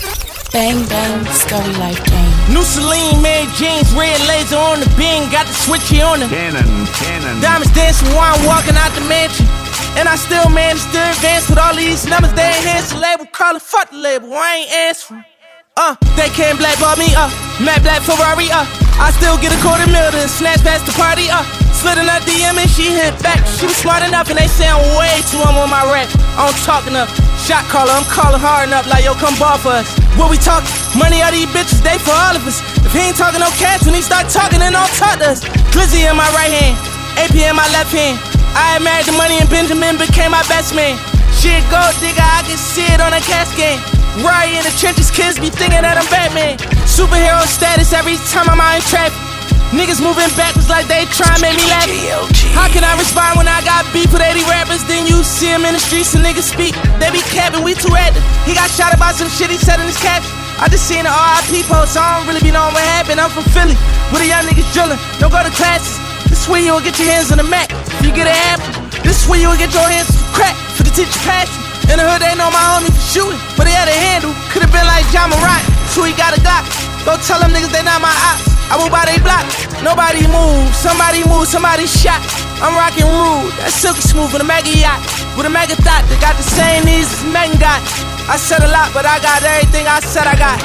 Bang bang, Scurry Life Gang. New Celine, Mary Jeans, red laser on the beam, got the switchy on them. Cannon, cannon. Diamonds dancing while I'm walking out the mansion. And I still manage to advance with all these numbers. They ain't hands the label, call it fuck the label, I ain't answering. Uh, they can't blackball me, uh, Matt Black Ferrari, uh. I still get a quarter mil to snatch past the party, uh. Slid in her D M and she hit back. She was smart enough and they say I'm way too I'm on my rack. I don't talk enough. Shot caller, I'm calling hard enough like yo, come ball for us. What we talking? Money out these bitches, they for all of us. If he ain't talking no cash, when he start talking, then don't talk to us. Glizzy in my right hand, A P in my left hand. I had married the money and Benjamin became my best man. Shit gold digger, I can see it on a cascade. Right in the trenches, kids be thinking that I'm Batman. Superhero status every time I'm out in traffic. Niggas moving backwards like they try and make me laugh. How can I respond when I got beef with eighty rappers? Then you see them in the streets and niggas speak. They be capping, we too active. He got shot about some shit he said in his caption. I just seen the R I P post, so I don't really be knowing what happened. I'm from Philly, where the young niggas drillin'. Don't go to classes. This where you'll get your hands on the Mac. If you get an apple, this where you'll get your hands on the crack. For the teacher passion. In the hood, they know my homie for shooting, but he had a handle. Could've been like John Morant, so he got a Glock. Go tell them niggas they not my ops. I move by they block. Nobody move, somebody move, somebody shot. I'm rockin' rude, that's silky smooth with a mega yacht. With a mega thought that got the same needs as Megan got. I said a lot, but I got everything I said I got.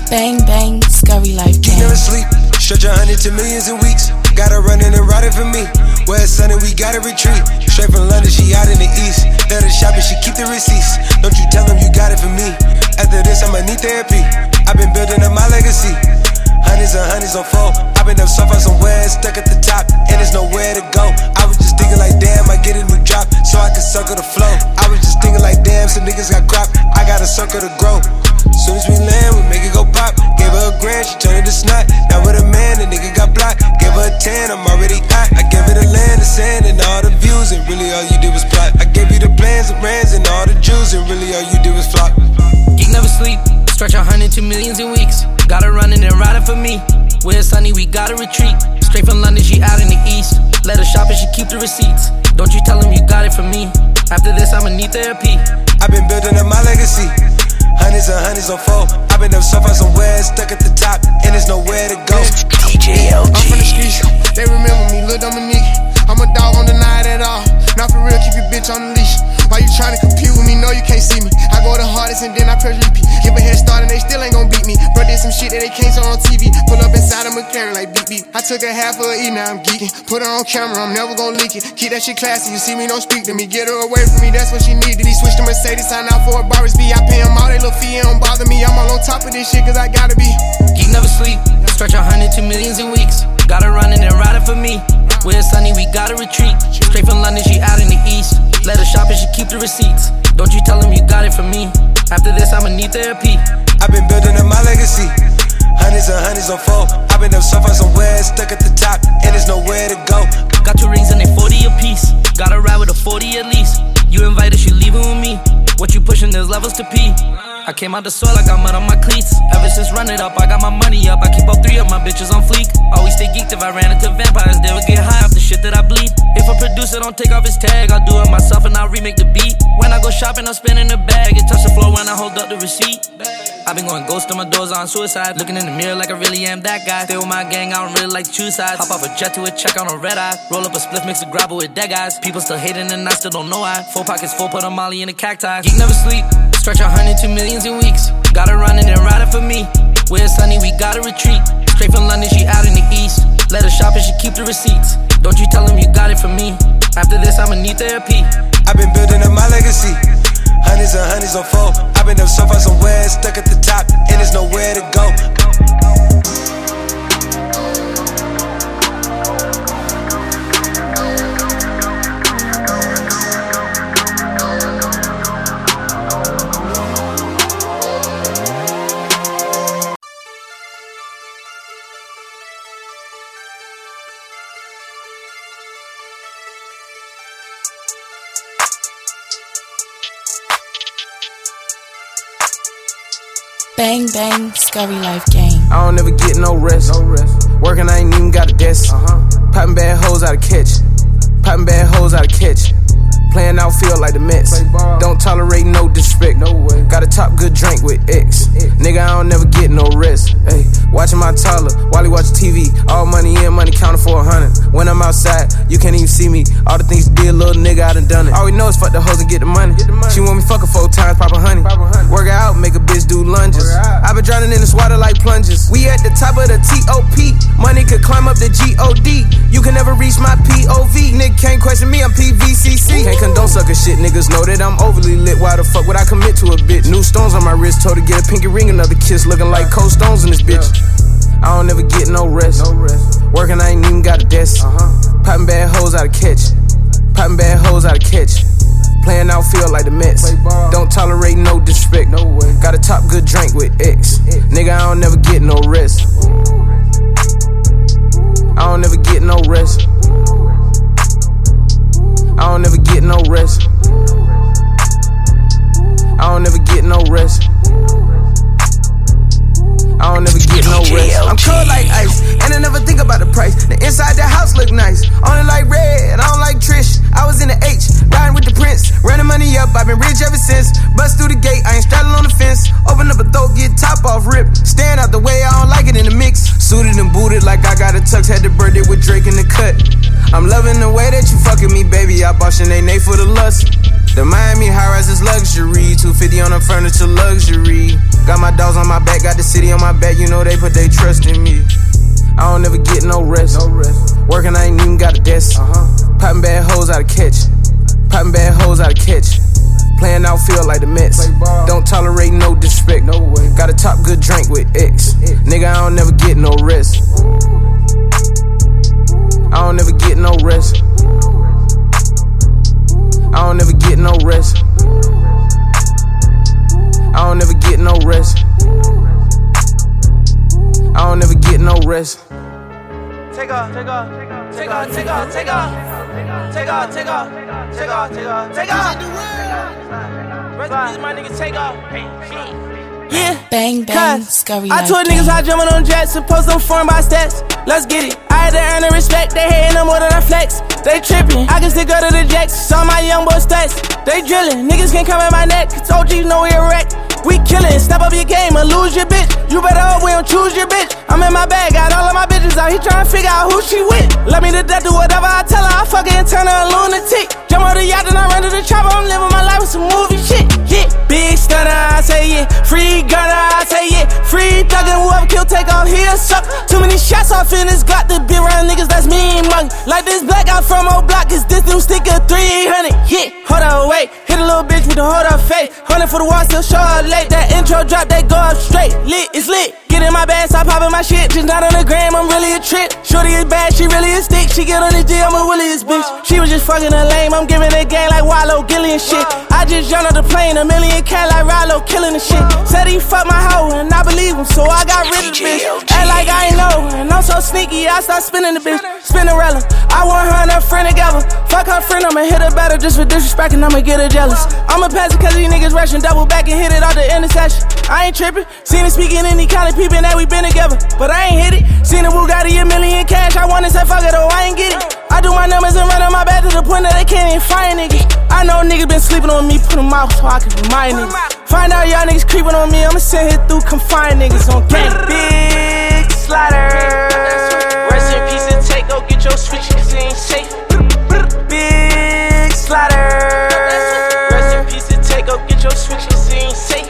Bang, bang, Scurry Life Geek Gang. never sleep, stretch a hundred to millions in weeks. Got her running and riding for me. Where it's sunny, we gotta retreat. Straight from London, she out in the east. Let her shop and she keep the receipts. Don't you tell them you got it for me. After this, I'ma need therapy. I've been building up my legacy. Hundreds and hundreds on four. I've been up so far somewhere, stuck at the top, and there's nowhere to go. I was just thinking like, damn, I get a new drop, so I can circle the flow. I was just thinking like, damn, some niggas got crop, I got a circle to grow. Soon as we land, we make it go pop. Gave her a grand, she turned it to snot. Now with a man, the nigga got blocked. Gave her a ten, I'm already hot. I gave her the land, the sand, and all the views, and really all you did was plot. I gave you the plans, the brands, and all the Jews, and really all you did was flop. Geek never sleep, stretch a hundred to millions in weeks. Got her running and riding for me. Where it's sunny, we gotta retreat. Straight from London, she out in the east. Let her shop and she keep the receipts. Don't you tell them you got it from me. After this, I'ma need therapy. I've been building up my legacy. Hundreds and hundreds on four. I've been up so far somewhere, stuck at the top, and there's nowhere to go. D J L G. I'm from the streets, they remember me, Lil Dominique. I'm a dog, don't deny it at all. Not for real, keep your bitch on the leash. Why you tryna compete with me? No, you can't see me. I go the hardest and then I press repeat. Give a head start and they still ain't gon' beat me. Bro did some shit that they can't show on T V. Pull up inside a McLaren like beep beep. I took a half of a E, now I'm geeking. Put her on camera, I'm never gon' leak it. Keep that shit classy, you see me, don't speak to me. Get her away from me, that's what she needed. He switched to Mercedes, sign out for a Barber's B. I pay him all they little fee, it don't bother me. I'm all on top of this shit cause I gotta be. Geek never sleep, stretch a hundred to millions in weeks. Got her running and riding for me. Where it's sunny, we gotta retreat. Straight from London, she out in the east. Let her shop and she keep the receipts. Don't you tell them you got it from me. After this, I'ma need therapy. I've been building up my legacy. Hundreds and hundreds on four. I've been up so far somewhere, stuck at the top, and there's nowhere to go. Got two rings and they forty apiece. Gotta ride with a forty at least. You invited, she leaving with me. What you pushing, there's levels to pee. I came out the soil, I got mud on my cleats. Ever since run it up, I got my money up. I keep all three of my bitches on fleek. Always stay geeked if I ran into vampires. They would get high off the shit that I bleed. If a producer don't take off his tag, I'll do it myself and I'll remake the beat. When I go shopping, I'm spinning the bag. It touch the floor when I hold up the receipt. I've been going ghost on my doors on suicide. Looking in the mirror like I really am that guy. Stay with my gang, I don't really like to choose sides. Hop off a jet to a check on a red eye. Roll up a spliff, mix a grabber with dead guys. People still hating and I still don't know why. Four pockets full, put a molly in a cacti. Geek never sleep, stretch a hundred to millions in weeks. Got her running and riding for me. Where it's sunny, we gotta retreat. Straight from London, she out in the east. Let her shop and she keep the receipts. Don't you tell them you got it from me. After this, I'ma need therapy. I've been building up my legacy. Hundreds and hundreds on four. I've been up so far somewhere, stuck at the top, and there's nowhere to go. Bang, bang, Scurry Life Gang. I don't never get no rest. No rest. Working, I ain't even got a desk. Uh-huh. Popping bad hoes out of catch. Popping bad hoes out of catch. Playing outfield like the Mets. Don't tolerate no disrespect. No way. Got a top good drink with X. X. Nigga, I don't never get no rest. Hey, watching my toddler while he watch T V. All money in, money counting for a hundred. When I'm outside, you can't even see me. All the things you did, little nigga, I done done it. All we know is fuck the hoes and get the money. Get the money. She want me fuck her four times, pop a honey. Pop a honey. Work out, make a bitch do lunges. I been drowning in this water like plunges. We at the top of the T O P. Money could climb up the G O D. You can never reach my P O V. Nigga can't question me, I'm P V C C. Can't condone sucker shit, niggas know that I'm overly lit. Why the fuck would I commit to a bitch? New stones on my wrist, told to get a pinky ring, another kiss. Looking like cold stones in this bitch. I don't never get no rest. Working, I ain't even got a desk. Popping bad hoes out of catch. Popping bad hoes out of catch. Playing outfield like the Mets. Don't tolerate no disrespect. Got a top good drink with X. Nigga, I don't never get no rest. I don't never get no rest. I don't never get no rest. I don't never get no rest. I don't never get no rest. I'm cold like ice, and I never think about the price. The inside the house look nice. Only like red, I don't like Trish. I was in the H, riding with the prince. Running money up, I've been rich ever since. Bust through the gate, I ain't straddling on the fence. Open up a throat, get top off, rip. Stand out the way, I don't like it in the mix. Suited and booted like I got a tux. Had the birthday with Drake in the cut. I'm loving the way that you fucking me, baby. I bought Sinead for the lust. The Miami high-rise is luxury. two fifty on the furniture, luxury. Got my dogs on my back, got the city on my back. You know they put they trust in me. I don't never get no rest. No rest. Working, I ain't even got a desk. Uh-huh. Popping bad hoes out of catch. Popping bad hoes out of catch. Playing outfield like the Mets. Don't tolerate no disrespect. No way. Got a top good drink with X. X. Nigga, I don't never get no rest. I don't never get no rest. I don't never get no rest. I don't never get no rest. I don't never get no rest. Take off, take off, take off, take off, take off, take off, take off, take off, take off, take off. Rest in peace, my niggas, take off. Yeah, bang bang, Scurry I told niggas how jumping on jets, supposed them formed by stats. Let's get it. I had to earn the respect, they hating them more than I flex. They tripping, I can still go to the jacks, saw my young boy stats. They drilling, niggas can't come at my neck, cause O Gs know we a wreck. We killin', step up your game or lose your bitch. You better hope we don't choose your bitch. I'm in my bag, got all of my bitches out. He tryna figure out who she with. Love me to death, do whatever I tell her. I fuck her and turn her a lunatic. Jump on the yacht and I run to the chopper. I'm living my life with some movie shit. Yeah, big stunner, I say yeah. Free gunner, I say yeah. Free thuggin', whoever kill, take off, he'll suck. Too many shots off in this Glock to be around niggas that's mean mug. Like this black out from old block, is this new sticker three hundred. Yeah, hold on, wait. Hit a little bitch with the hold up face. Hundred for the wall, still show up late. That intro drop, they go up straight. Lit, it's lit. Get in my bag, stop popping my shit. Just not on the gram, I'm really a trick. Shorty is bad, she really a stick. She get on the G, I'm a williest bitch. She was just fucking a lame, I'm giving a game like Wallow, Gillian shit. I just jumped off the plane, a million cat like Rollo, killing the shit. Said he fucked my hoe, and I believe him, so I got rid of the bitch. Act like I ain't know, and I'm so sneaky, I start spinning the bitch. Spinnerella, I want her and her friend together. Fuck her friend, I'ma hit her better just for disrespecting, I'ma get her jealous. I'ma pass it cause these niggas rushing, double back and hit it out the intersection. I ain't tripping, seen it speaking any kind of peeping that we been together, but I ain't hit it. Seen a Bugatti, a million cash, I wanna say fuck it, oh I ain't get it. I do my numbers and run on my back to the point that they can't even find niggas. I know niggas been sleeping on me, put them out so I can remind niggas. Find out y'all niggas creeping on me, I'ma sit here through confined niggas on gang. Big slider. Rest in peace and take, go get your switch cause it ain't safe. Big slider. Rest in peace and take, go get your switch cause it ain't safe.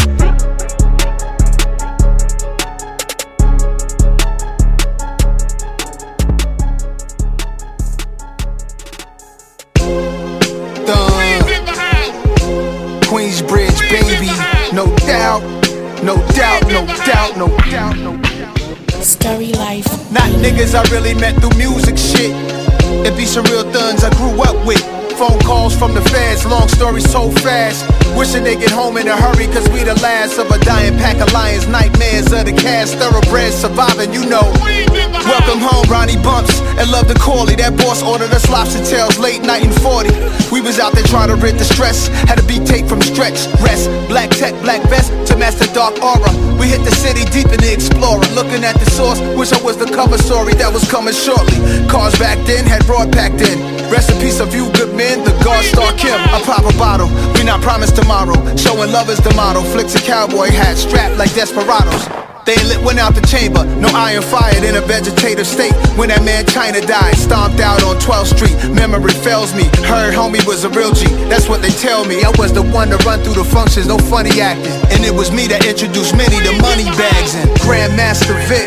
Queensbridge, baby, no doubt, no doubt, no doubt, no doubt, no doubt. Scurry life. Not niggas I really met through music shit. It be some real thuns I grew up with. Phone calls from the feds, long story so fast. Wishing they get home in a hurry, cause we the last of a dying pack of lions. Nightmares of the cast, thoroughbreds surviving, you know. Welcome home, Ronnie Bumps, and love the Corley. That boss ordered us lobster tails late night in forty. We was out there trying to rid the stress. Had a beat tape from Stretch, Rest, Black Tech, Black Vest to Master Dark Aura. We hit the city deep in the Explorer. Looking at the source, wish I was the cover story that was coming shortly. Cars back then had broad packed in. Rest in peace of you good men, the God Star Kim. I pop a bottle, we not promised tomorrow. Showing love is the motto. Flicks a cowboy hat, strapped like desperados. They ain't lit one out the chamber, no iron fired in a vegetative state. When that man China died, stomped out on twelfth street. Memory fails me, heard homie was a real G. That's what they tell me, I was the one to run through the functions, no funny acting. And it was me that introduced many to money bags and Grandmaster Vic.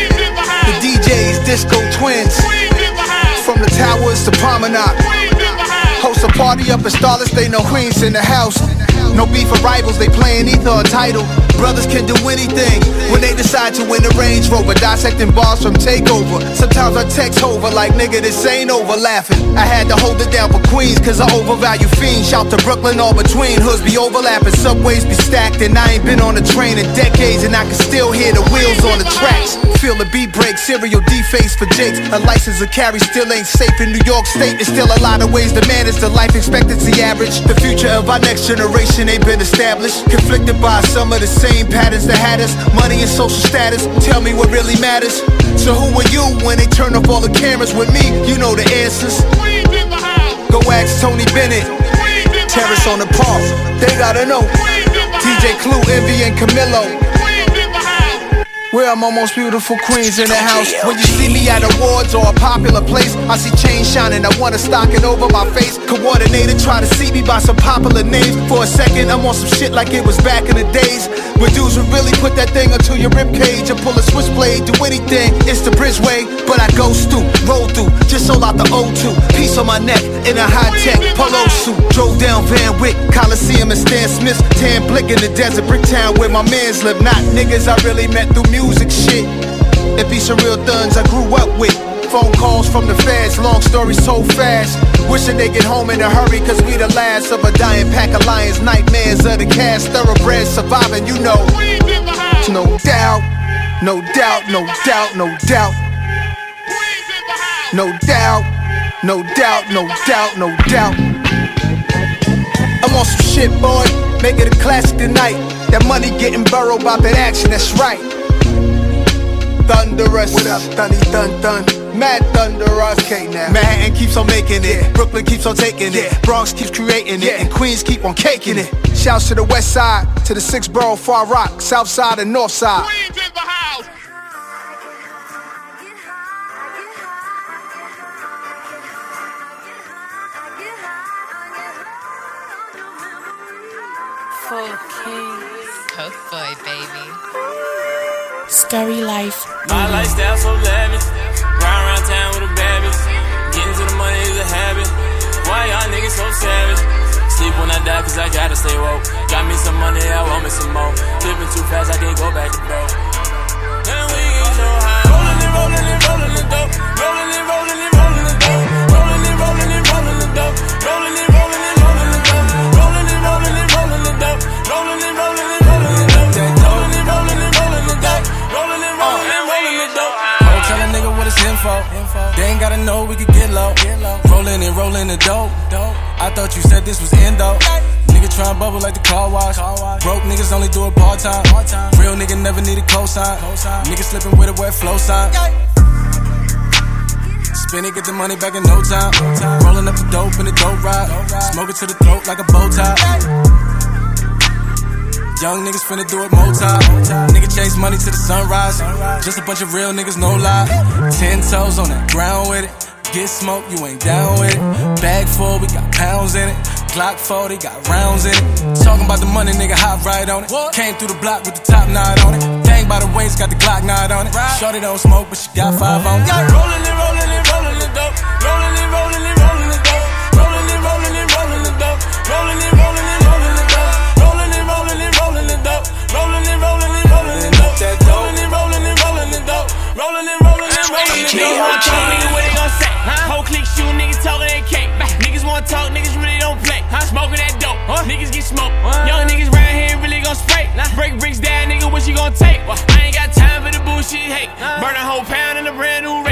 The D Js, Disco Twins. From the towers to Promenade. Host a party up in Starless, they know Queens in the house. No beef for rivals, they playing either a title. Brothers can do anything when they decide to win a Range Rover. Dissecting bars from Takeover. Sometimes I text over like, nigga, this ain't over, laughing. I had to hold it down for Queens, cause I overvalue fiends. Shout to Brooklyn, all between. Hoods be overlapping, subways be stacked. And I ain't been on a train in decades, and I can still hear the wheels on the tracks. Feel the beat break, serial deface for Jakes. A license to carry still ain't safe in New York State. It's still a lot of ways to manage the life expectancy average. The future of our next generation ain't been established. Conflicted by some of the same patterns that had us. Money and social status, tell me what really matters. So who are you when they turn off all the cameras with me? You know the answers. Go ask Tony Bennett. Terrace on the park, they gotta know. D J Clue, Envy, and Camilo. Where are my most beautiful queens in the house? When you see me at awards or a popular place, I see chains shining, I wanna stock it over my face. Coordinator try to see me by some popular names. For a second, I'm on some shit like it was back in the days where dudes would really put that thing onto your ribcage and pull a switchblade, do anything. It's the Bridgeway, but I go through, roll through, just sold out the O two. Piece on my neck in a high-tech polo suit. Drove down Van Wyck, Coliseum and Stan Smith's. Tan Blick in the desert, Bricktown where my mans live. Not niggas I really met through music shit. It be some real thuns I grew up with. Phone calls from the feds, long story so fast. Wishing they get home in a hurry, cause we the last of a dying pack of lions. Nightmares of the cast, thoroughbreds surviving, you know. No doubt, no doubt, no doubt, no doubt. No doubt, no doubt, no doubt, no doubt. I'm on some shit, boy, make it a classic tonight. That money getting burrowed by that action, that's right. Thunderous. What up, Thunny Thun Thun? Mad Thunderous. Okay, now Manhattan keeps on making it, yeah. Brooklyn keeps on taking it, yeah. Bronx keeps creating it, yeah. And Queens keep on caking it. Shouts to the west side, to the six borough Far Rock, south side and north side. Queens in the house. Four Kings. Coke boy, baby. Scurry life. My lifestyle so lavish. Ride around town with a babies. Getting to the money is a habit. Why y'all niggas so savage? Sleep when I die cause I gotta stay woke. Got me some money, I want me some more. Living too fast, I can't go back to broke. Then we get so high. Rolling and rolling and rolling the dope. Rolling and rolling and rolling the dope. Rolling and rolling and rolling the dope. Rolling and rolling and rolling the dope. Rolling and rolling and rolling the dope. Rolling and rolling and rolling the dope. Rolling and rolling and rolling the dope. Rolling and rolling and rolling the dope. Oh, tell a nigga what it's info. They ain't gotta know we could get low. Rolling and rolling the dope. I thought you said this was endo. Nigga tryna bubble like the car wash. Broke niggas only do it part time. Real nigga never need a cosign. Nigga slipping with a wet flow sign. Spin it, get the money back in no time. Rolling up the dope in the dope ride. Smoke it to the throat like a bow tie. Young niggas finna do it more time. Nigga chase money to the sunrise. Just a bunch of real niggas, no lie. Ten toes on that ground with it. Get smoked, you ain't down with it. Bag full, we got pounds in it. Glock forty, got rounds in it. Talking about the money, nigga, hop right on it. Came through the block with the top knot on it. Dang by the waist, got the Glock knot on it. Shorty don't smoke, but she got five on it. Rolling and rolling and rolling the dope. Rolling and rolling and rolling the dope. Rolling and rolling and rolling the dope. Rolling and rolling and rolling the dope. Rolling and rolling and rolling the dope. Rolling and rolling and rolling the dope. Rolling and rolling and rolling the dope. Rolling and rolling and rolling the dope. Nigga, what they gon' say? Whole clique shoot, niggas talking that cake. Niggas wanna talk, niggas really don't play. Smoking that dope, niggas get smoked. Young niggas round here really gon' spray. Break bricks down, nigga, what you gon' take? I ain't got time for the bullshit hate. Burn a whole pound in a brand new